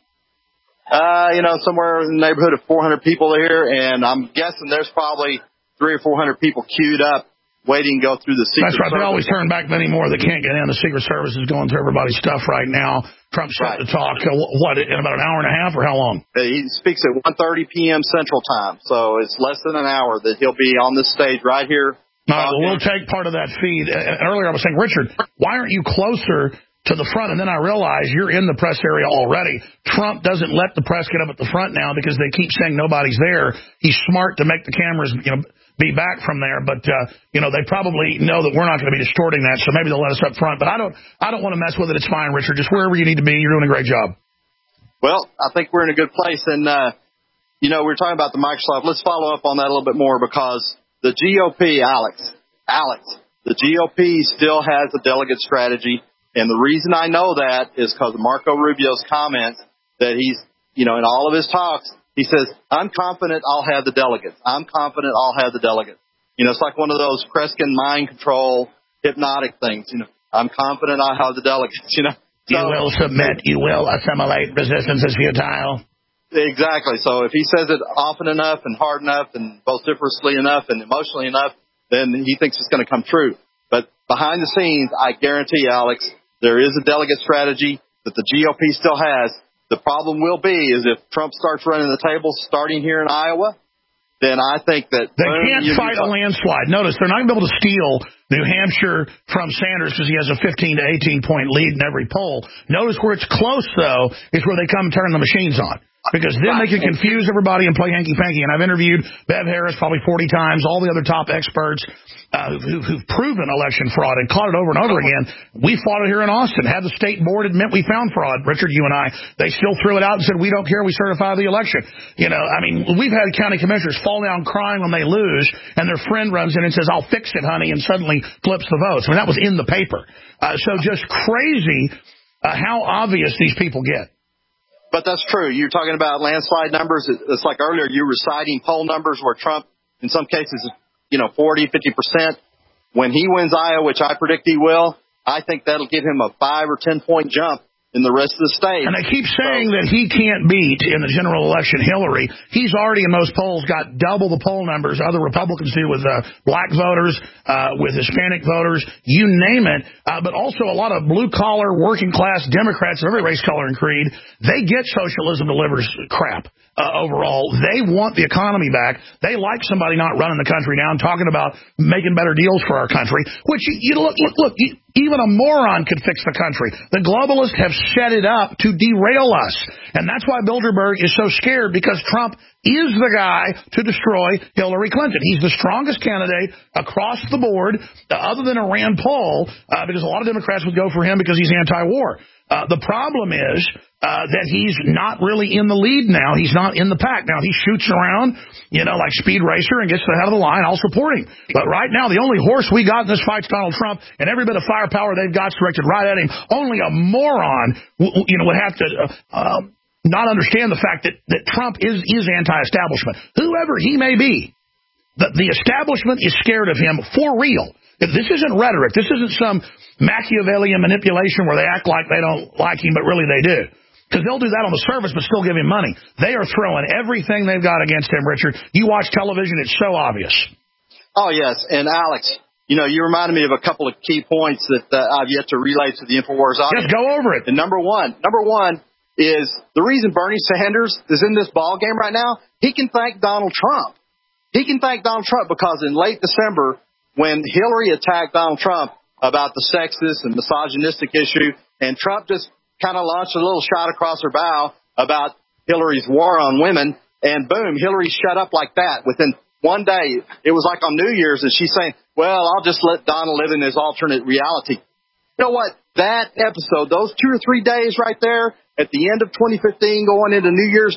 uh, you know, somewhere in the neighborhood of four hundred people here, and I'm guessing there's probably three or four hundred people queued up waiting to go through the Secret That's right. Service. They always turn back many more that can't get in. The Secret Service is going through everybody's stuff right now. Trump's set Right. to talk, uh, what, in about an hour and a half or how long? Uh, He speaks at one thirty p.m. Central Time, so it's less than an hour that he'll be on this stage right here. All right, well, we'll take part of that feed. And earlier I was saying, Richard, why aren't you closer to the front? And then I realized you're in the press area already. Trump doesn't let the press get up at the front now because they keep saying nobody's there. He's smart to make the cameras, you know, be back from there, but uh, you know, they probably know that we're not going to be distorting that, so maybe they'll let us up front. But I don't, I don't want to mess with it. It's fine, Richard. Just wherever you need to be, you're doing a great job. Well, I think we're in a good place, and uh, you know, we we're talking about the Microsoft. Let's follow up on that a little bit more because the G O P, Alex, Alex, the G O P still has a delegate strategy, and the reason I know that is because of Marco Rubio's comments that he's, you know, in all of his talks. He says, I'm confident I'll have the delegates. I'm confident I'll have the delegates. You know, it's like one of those Kreskin mind control hypnotic things. You know, I'm confident I'll have the delegates, you know. So, you will submit. You will assimilate. Resistance is futile. Exactly. So if he says it often enough and hard enough and vociferously enough and emotionally enough, then he thinks it's going to come true. But behind the scenes, I guarantee you, Alex, there is a delegate strategy that the G O P still has. The problem will be is if Trump starts running the tables starting here in Iowa, then I think that they can't fight a landslide. Notice they're not going to be able to steal New Hampshire from Sanders because he has a fifteen to eighteen point lead in every poll. Notice where it's close, though, is where they come and turn the machines on. Because then they can confuse everybody and play hanky-panky. And I've interviewed Bev Harris probably forty times, all the other top experts uh, who, who've proven election fraud and caught it over and over again. We fought it here in Austin. Had the state board admit we found fraud, Richard, you and I. They still threw it out and said, we don't care, we certify the election. You know, I mean, we've had county commissioners fall down crying when they lose, and their friend runs in and says, I'll fix it, honey, and suddenly flips the votes. I mean, that was in the paper. Uh, so just crazy uh, how obvious these people get. But that's true. You're talking about landslide numbers. It's like earlier you were citing poll numbers where Trump, in some cases, you know, forty, fifty percent. When he wins Iowa, which I predict he will, I think that'll give him a five or ten point jump in the rest of the state. And they keep saying so, that he can't beat in the general election Hillary. He's already in most polls got double the poll numbers other Republicans do with uh, black voters, uh, with Hispanic voters, you name it. Uh, but also a lot of blue-collar, working-class Democrats of every race, color, and creed, they get socialism delivers crap. Uh, overall, they want the economy back. They like somebody not running the country now and talking about making better deals for our country, which, you, you look, look, look, you, even a moron could fix the country. The globalists have set it up to derail us. And that's why Bilderberg is so scared, because Trump is the guy to destroy Hillary Clinton. He's the strongest candidate across the board, uh, other than a Rand Paul, uh, because a lot of Democrats would go for him because he's anti-war. Uh, the problem is uh, that he's not really in the lead now. He's not in the pack. Now, he shoots around, you know, like Speed Racer and gets to the head of the line. I'll support him. But right now, the only horse we got in this fight's Donald Trump, and every bit of firepower they've got directed right at him. Only a moron, you know, would have to uh, uh, not understand the fact that, that Trump is, is anti-establishment. Whoever he may be, the, the establishment is scared of him for real. This isn't rhetoric. This isn't some Machiavellian manipulation where they act like they don't like him, but really they do. Because they'll do that on the surface, but still give him money. They are throwing everything they've got against him, Richard. You watch television, it's so obvious. Oh, yes. And, Alex, you know, you reminded me of a couple of key points that uh, I've yet to relay to the InfoWars audience. Just go over it. And number one, number one is the reason Bernie Sanders is in this ball game right now, he can thank Donald Trump. He can thank Donald Trump because in late December, when Hillary attacked Donald Trump about the sexist and misogynistic issue, and Trump just kind of launched a little shot across her bow about Hillary's war on women, and boom, Hillary shut up like that. Within one day, it was like on New Year's, and she's saying, well, I'll just let Donald live in his alternate reality. You know what? That episode, those two or three days right there, at the end of twenty fifteen going into New Year's Day,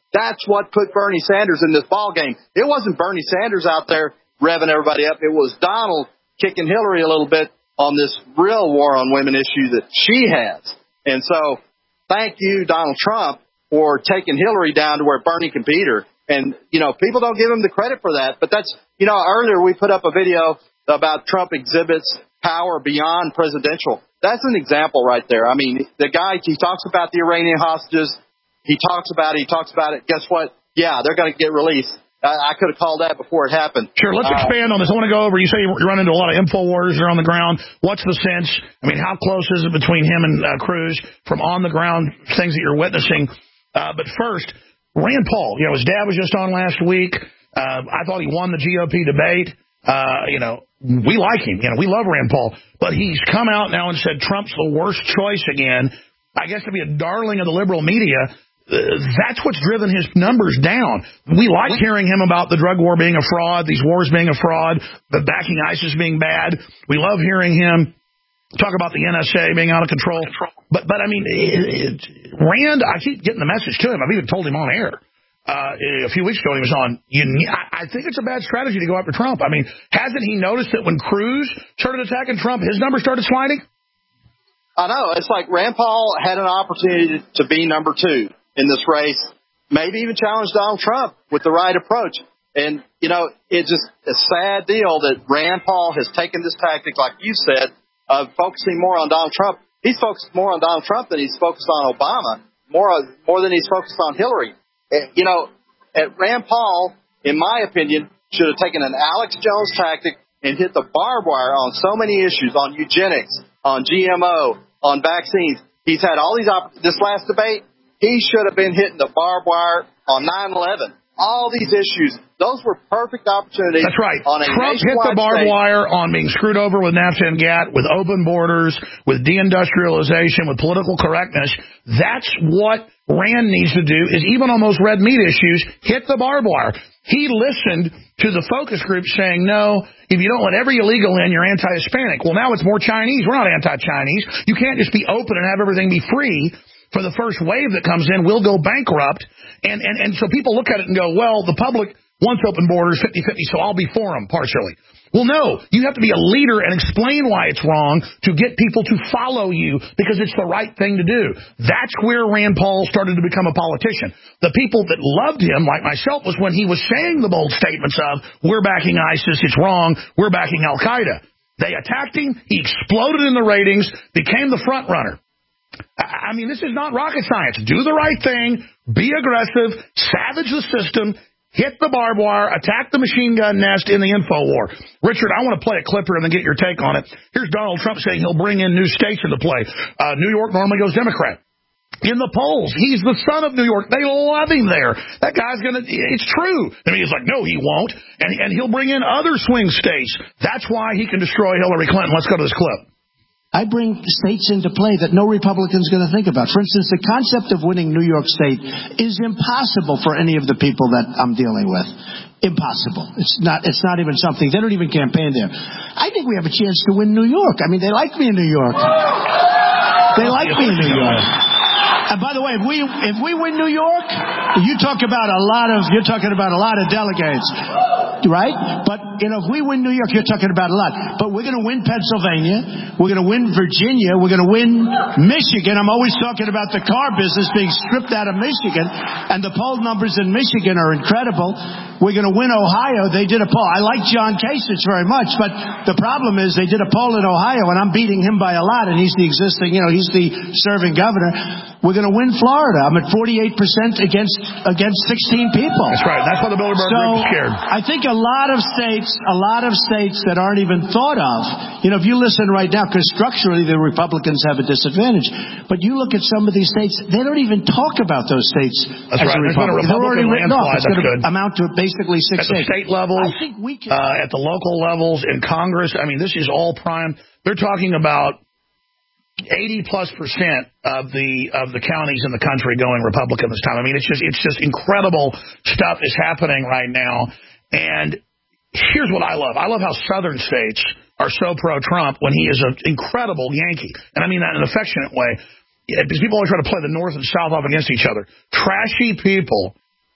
That's what put Bernie Sanders in this ball game. It wasn't Bernie Sanders out there revving everybody up. It was Donald kicking Hillary a little bit on this real war on women issue that she has. And so thank you, Donald Trump, for taking Hillary down to where Bernie can beat her. And, you know, people don't give him the credit for that. But that's, you know, earlier we put up a video about Trump exhibits power beyond presidential. That's an example right there. I mean, the guy, he talks about the Iranian hostages. He talks about it. He talks about it. Guess what? Yeah, they're going to get released. I, I could have called that before it happened. Sure. Let's uh, expand on this. I want to go over. You say you run into a lot of InfoWars that are on the ground. What's the sense? I mean, how close is it between him and uh, Cruz from on the ground things that you're witnessing? Uh, but first, Rand Paul. You know, his dad was just on last week. Uh, I thought he won the G O P debate. Uh, you know, we like him. You know, we love Rand Paul. But he's come out now and said Trump's the worst choice again. I guess to be a darling of the liberal media. Uh, that's what's driven his numbers down. We like hearing him about the drug war being a fraud, these wars being a fraud, the backing ISIS being bad. We love hearing him talk about the N S A being out of control. But, but I mean, it, it, Rand, I keep getting the message to him. I've even told him on air. Uh, a few weeks ago, he was on. You, I, I think it's a bad strategy to go after Trump. I mean, hasn't he noticed that when Cruz started attacking Trump, his numbers started sliding? I know. It's like Rand Paul had an opportunity to be number two in this race, maybe even challenge Donald Trump with the right approach. And, you know, it's just a sad deal that Rand Paul has taken this tactic, like you said, of focusing more on Donald Trump. He's focused more on Donald Trump than he's focused on Obama, more, more than he's focused on Hillary. You know, at Rand Paul, in my opinion, should have taken an Alex Jones tactic and hit the barbed wire on so many issues, on eugenics, on G M O, on vaccines. He's had all these op- this last debate. He should have been hitting the barbed wire on nine eleven. All these issues, those were perfect opportunities. That's right. On a Trump hit the barbed state. wire on being screwed over with NAFTA and GATT, with open borders, with deindustrialization, with political correctness. That's what Rand needs to do, is even on those red meat issues, hit the barbed wire. He listened to the focus group saying, no, if you don't let every illegal in, you're anti-Hispanic. Well, now it's more Chinese. We're not anti-Chinese. You can't just be open and have everything be free. For the first wave that comes in, we'll go bankrupt. And, and, and so people look at it and go, well, the public wants open borders fifty-fifty, so I'll be for them partially. Well, no, you have to be a leader and explain why it's wrong to get people to follow you because it's the right thing to do. That's where Rand Paul started to become a politician. The people that loved him, like myself, was when he was saying the bold statements of, we're backing ISIS, it's wrong, we're backing Al-Qaeda. They attacked him, he exploded in the ratings, became the front runner. I mean, this is not rocket science. Do the right thing, be aggressive, savage the system, hit the barbed wire, attack the machine gun nest in the info war. Richard, I want to play a clip here and then get your take on it. Here's Donald Trump saying he'll bring in new states into play. Uh, New York normally goes Democrat. In the polls, he's the son of New York. They love him there. That guy's going to, it's true. I mean, he's like, no, he won't. And, and he'll bring in other swing states. That's why he can destroy Hillary Clinton. Let's go to this clip. I bring states into play that no Republican's going to think about. For instance, the concept of winning New York State is impossible for any of the people that I'm dealing with. Impossible. It's not, it's not even something. They don't even campaign there. I think we have a chance to win New York. I mean, they like me in New York. They like me in New York. And by the way, if we if we win New York, you talk about a lot of you're talking about a lot of delegates, right? But you know, if we win New York, you're talking about a lot. But we're going to win Pennsylvania, we're going to win Virginia, we're going to win Michigan. I'm always talking about the car business being stripped out of Michigan, and the poll numbers in Michigan are incredible. We're going to win Ohio. They did a poll. I like John Kasich very much, but the problem is they did a poll in Ohio, and I'm beating him by a lot, and he's the existing, you know, he's the serving governor. We're going to win Florida. I'm at forty-eight percent against against sixteen people. That's right. That's why the Bilderberg so, group is scared. I think a lot of states, a lot of states that aren't even thought of, you know, if you listen right now, because structurally the Republicans have a disadvantage, but you look at some of these states, they don't even talk about those states That's as right. a Republican Republican. They're already written off. It's going to good. amount to basically six At the states. state levels, I think we can. uh, at the local levels, in Congress, I mean, this is all prime. They're talking about eighty plus percent of the of the counties in the country going Republican this time. I mean, it's just it's just incredible stuff is happening right now. And here's what I love. I love how southern states are so pro-Trump when he is an incredible Yankee. And I mean that in an affectionate way. Yeah, because people always try to play the North and South off against each other. Trashy people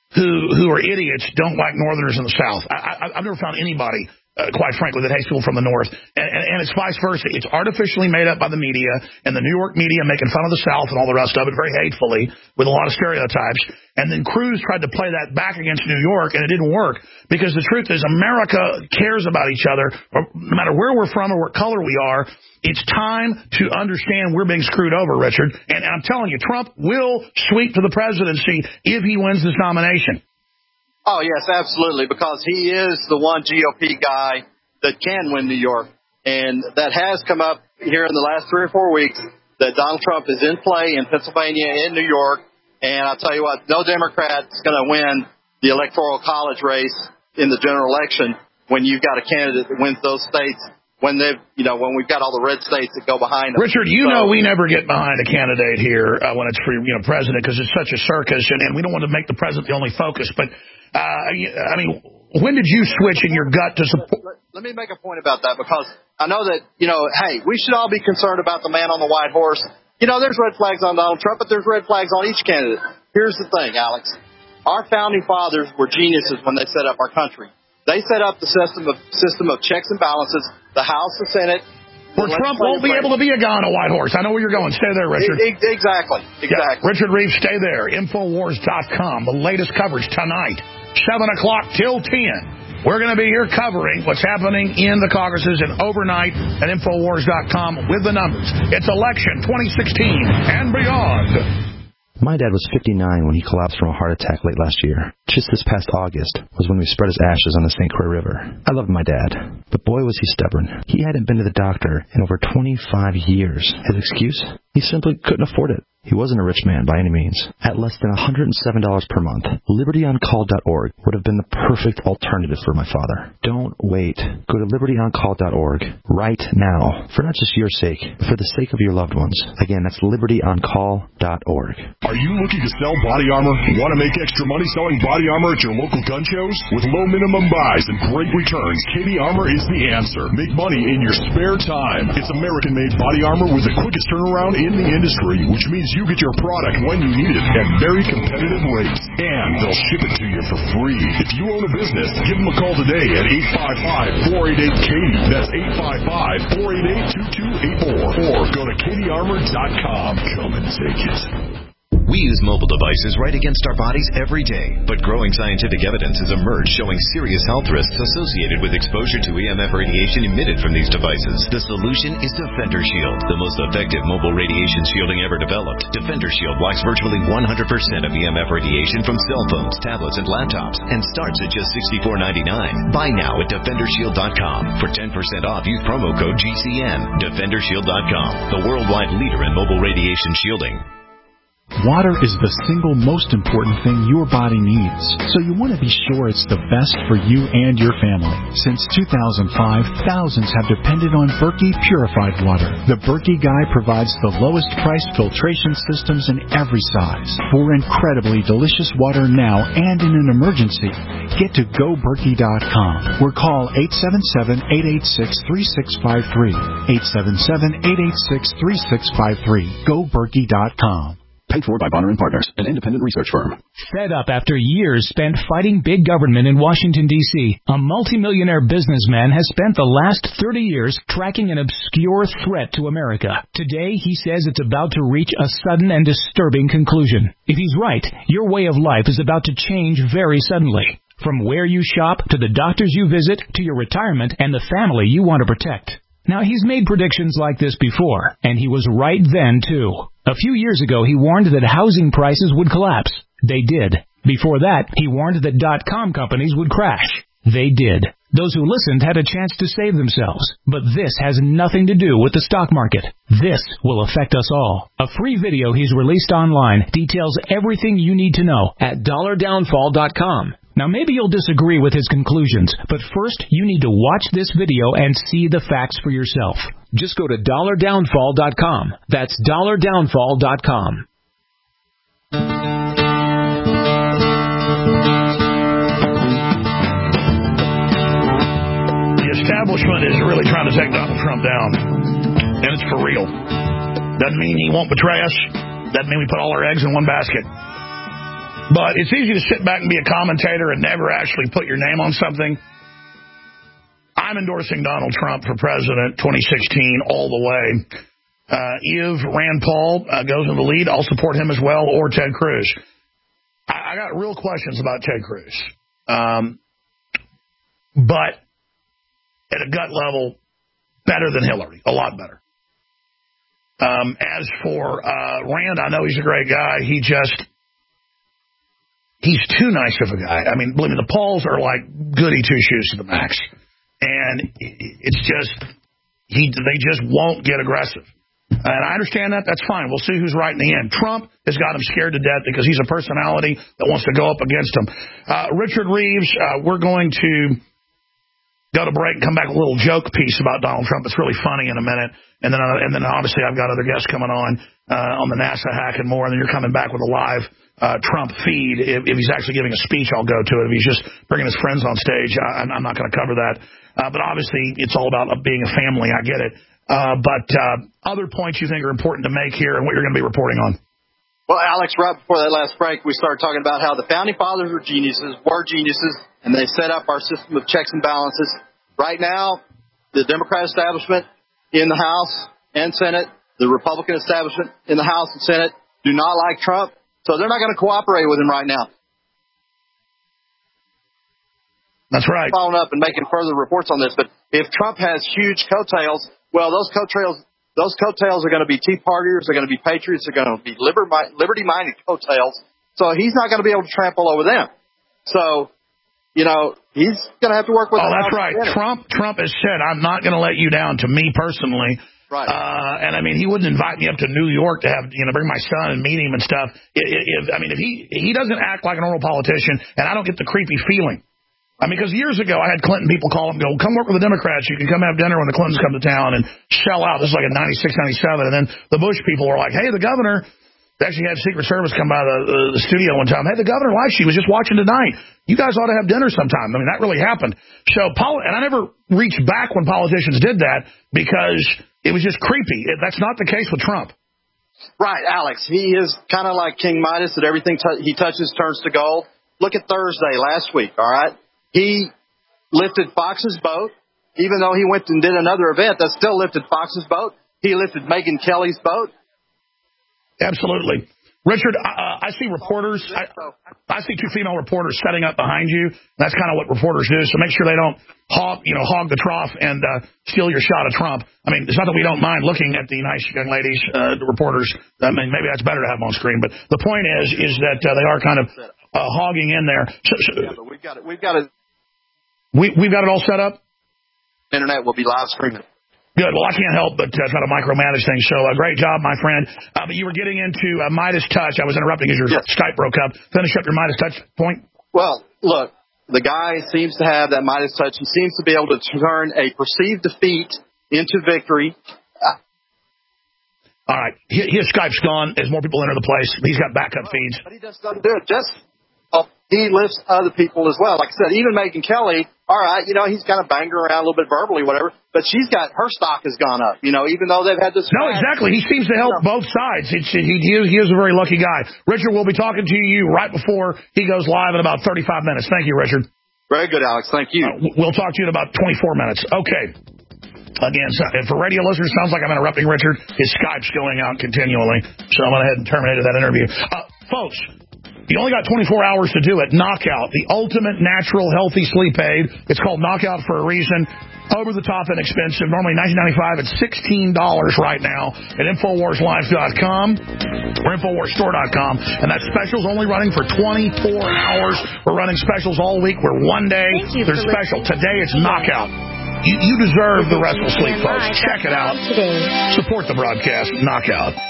who who are idiots don't like Northerners in the South. I, I, I've never found anybody, uh, quite frankly, that hates people from the North. And, and, and it's vice versa. It's artificially made up by the media and the New York media making fun of the South and all the rest of it very hatefully with a lot of stereotypes. And then Cruz tried to play that back against New York, and it didn't work because the truth is America cares about each other, no matter where we're from or what color we are. It's time to understand we're being screwed over, Richard. And I'm telling you, Trump will sweep to the presidency if he wins this nomination. Oh, yes, absolutely, because he is the one G O P guy that can win New York. And that has come up here in the last three or four weeks, that Donald Trump is in play in Pennsylvania and New York. And I'll tell you what, no Democrat is going to win the Electoral College race in the general election when you've got a candidate that wins those states. When they, you know, when we've got all the red states that go behind them. Richard, you so, know we never get behind a candidate here uh, when it's for, you know, president, because it's such a circus, and, and we don't want to make the president the only focus. But, uh, I mean, when did you switch in your gut to support? Let, let me make a point about that, because I know that, you know, hey, we should all be concerned about the man on the white horse. You know, there's red flags on Donald Trump, but there's red flags on each candidate. Here's the thing, Alex. Our founding fathers were geniuses when they set up our country. They set up the system of system of checks and balances, the House, the Senate. Where Trump won't be able to be a guy on a white horse. I know where you're going. Stay there, Richard. E- exactly. Exactly. Yeah, Richard Reeves, stay there. Infowars dot com. The latest coverage tonight, seven o'clock till ten. We're going to be here covering what's happening in the caucuses and overnight at Infowars dot com with the numbers. It's election twenty sixteen and beyond. My dad was fifty-nine when he collapsed from a heart attack late last year. Just this past August was when we spread his ashes on the Saint Croix River. I loved my dad, but boy was he stubborn. He hadn't been to the doctor in over twenty-five years. His excuse? He simply couldn't afford it. He wasn't a rich man by any means. At less than one hundred seven dollars per month, liberty on call dot org would have been the perfect alternative for my father. Don't wait. Go to liberty on call dot org right now, for not just your sake, but for the sake of your loved ones. Again, that's liberty on call dot org. Are you looking to sell body armor? Want to make extra money selling body armor at your local gun shows? With low minimum buys and great returns, K D Armor is the answer. Make money in your spare time. It's American-made body armor with the quickest turnaround in the industry, which means you get your product when you need it at very competitive rates. And they'll ship it to you for free. If you own a business, give them a call today at eight five five, four eight eight, K D Y. That's eight five five, four eight eight, two two eight four. Or go to K D armor dot com. Come and take it. We use mobile devices right against our bodies every day, but growing scientific evidence has emerged showing serious health risks associated with exposure to E M F radiation emitted from these devices. The solution is Defender Shield, the most effective mobile radiation shielding ever developed. Defender Shield blocks virtually one hundred percent of E M F radiation from cell phones, tablets, and laptops, and starts at just sixty-four ninety-nine. Buy now at defender shield dot com. For ten percent off, use promo code G C N. defender shield dot com, the worldwide leader in mobile radiation shielding. Water is the single most important thing your body needs, so you want to be sure it's the best for you and your family. Since two thousand five, thousands have depended on Berkey purified water. The Berkey Guy provides the lowest priced filtration systems in every size. For incredibly delicious water now and in an emergency, get to go berkey dot com or call eight seven seven, eight eight six, three six five three. eight seven seven, eight eight six, three six five three. go berkey dot com. Paid for by Bonner and Partners, an independent research firm. Fed up after years spent fighting big government in Washington, D C, a multimillionaire businessman has spent the last thirty years tracking an obscure threat to America. Today, he says it's about to reach a sudden and disturbing conclusion. If he's right, your way of life is about to change very suddenly. From where you shop, to the doctors you visit, to your retirement and the family you want to protect. Now, he's made predictions like this before, and he was right then, too. A few years ago, he warned that housing prices would collapse. They did. Before that, he warned that dot-com companies would crash. They did. Those who listened had a chance to save themselves. But this has nothing to do with the stock market. This will affect us all. A free video he's released online details everything you need to know at dollar downfall dot com. Now, maybe you'll disagree with his conclusions, but first you need to watch this video and see the facts for yourself. Just go to dollar downfall dot com. That's dollar downfall dot com. The establishment is really trying to take Donald Trump down, and it's for real. Doesn't mean he won't betray us. Doesn't mean we put all our eggs in one basket. But it's easy to sit back and be a commentator and never actually put your name on something. I'm endorsing Donald Trump for president twenty sixteen all the way. Uh, if Rand Paul uh, goes in the lead, I'll support him as well, or Ted Cruz. I, I got real questions about Ted Cruz. Um, but at a gut level, better than Hillary, a lot better. Um, as for uh, Rand, I know he's a great guy. He just, he's too nice of a guy. I mean, believe me, the Pauls are like goody two-shoes to the max. And it's just, he they just won't get aggressive. And I understand that. That's fine. We'll see who's right in the end. Trump has got him scared to death because he's a personality that wants to go up against him. Uh, Richard Reeves, uh, we're going to go to break and come back with a little joke piece about Donald Trump. It's really funny in a minute. And then, uh, and then obviously I've got other guests coming on, uh, on the NASA hack and more. And then you're coming back with a live, uh, Trump feed. If, if he's actually giving a speech, I'll go to it. If he's just bringing his friends on stage, I, I'm not going to cover that. Uh, but obviously it's all about being a family. I get it. Uh, but uh, other points you think are important to make here and what you're going to be reporting on? Well, Alex, right before that last break, we started talking about how the Founding Fathers were geniuses, were geniuses, and they set up our system of checks and balances. Right now, the Democrat establishment in the House and Senate, the Republican establishment in the House and Senate do not like Trump, so they're not going to cooperate with him right now. That's right. Following up and making further reports on this, but if Trump has huge coattails, well, those coattails, those coattails are going to be Tea Partiers, they're going to be Patriots, they're going to be liberty-minded coattails. So he's not going to be able to trample over them. So, you know, he's going to have to work with. Oh, that's right. Trump, Trump has said, "I'm not going to let you down." To me personally, right? Uh, and I mean, he wouldn't invite me up to New York to have, you know, bring my son and meet him and stuff. If, if I mean, if he he doesn't act like a normal politician, and I don't get the creepy feeling. I mean, because years ago, I had Clinton people call him and go, "Come work with the Democrats. You can come have dinner when the Clintons come to town," and shell out. This is like in ninety-six, ninety-seven. And then the Bush people were like, "Hey, the governor," they actually had Secret Service come by the, uh, the studio one time. "Hey, the governor likes you. He was just watching tonight. You guys ought to have dinner sometime." I mean, that really happened. So, and I never reached back when politicians did that because it was just creepy. That's not the case with Trump. Right, Alex. He is kind of like King Midas, that everything t- he touches turns to gold. Look at Thursday last week, all right? He lifted Fox's boat, even though he went and did another event that still lifted Fox's boat. He lifted Megyn Kelly's boat. Absolutely. Richard, uh, I see reporters, I, I see two female reporters setting up behind you. That's kind of what reporters do, so make sure they don't hog, you know, hog the trough and uh, steal your shot of Trump. I mean, it's not that we don't mind looking at the nice young ladies, uh, the reporters. I mean, maybe that's better to have them on screen, but the point is, is that uh, they are kind of uh, hogging in there. So, so, yeah, but we've got it. We've got it. We, we've got it all set up? Internet will be live streaming. Good. Well, I can't help but uh, try to micromanage things. So, uh, great job, my friend. Uh, but you were getting into uh, Midas Touch. I was interrupting as your yes. Skype broke up. Finish up your Midas Touch point. Well, look, the guy seems to have that Midas Touch. He seems to be able to turn a perceived defeat into victory. Uh, All right. His, his Skype's gone as more people enter the place. He's got backup feeds. But he just doesn't do it. Just oh, he lifts other people as well. Like I said, even Megyn Kelly, all right, you know, he's kind of banged her around a little bit verbally, whatever, but she's got, her stock has gone up, you know, even though they've had this. No, exactly. He seems to help both sides. It's, he, he, he is a very lucky guy. Richard, we'll be talking to you right before he goes live in about thirty-five minutes. Thank you, Richard. Very good, Alex. Thank you. Uh, we'll talk to you in about twenty-four minutes. Okay. Again, so, for radio listeners, sounds like I'm interrupting Richard. His Skype's going out continually, so I went ahead and terminated that interview. Uh, folks, you only got twenty-four hours to do it. Knockout, the ultimate natural healthy sleep aid. It's called Knockout for a reason. Over the top and expensive. Normally nineteen ninety-five dollars. It's sixteen dollars right now at Infowars Life dot com or Infowars Store dot com. And that special's only running for twenty-four hours. We're running specials all week. We're one day. There's special. Today it's Knockout. You, you deserve the restful sleep, folks. Check it out. Support the broadcast. Knockout.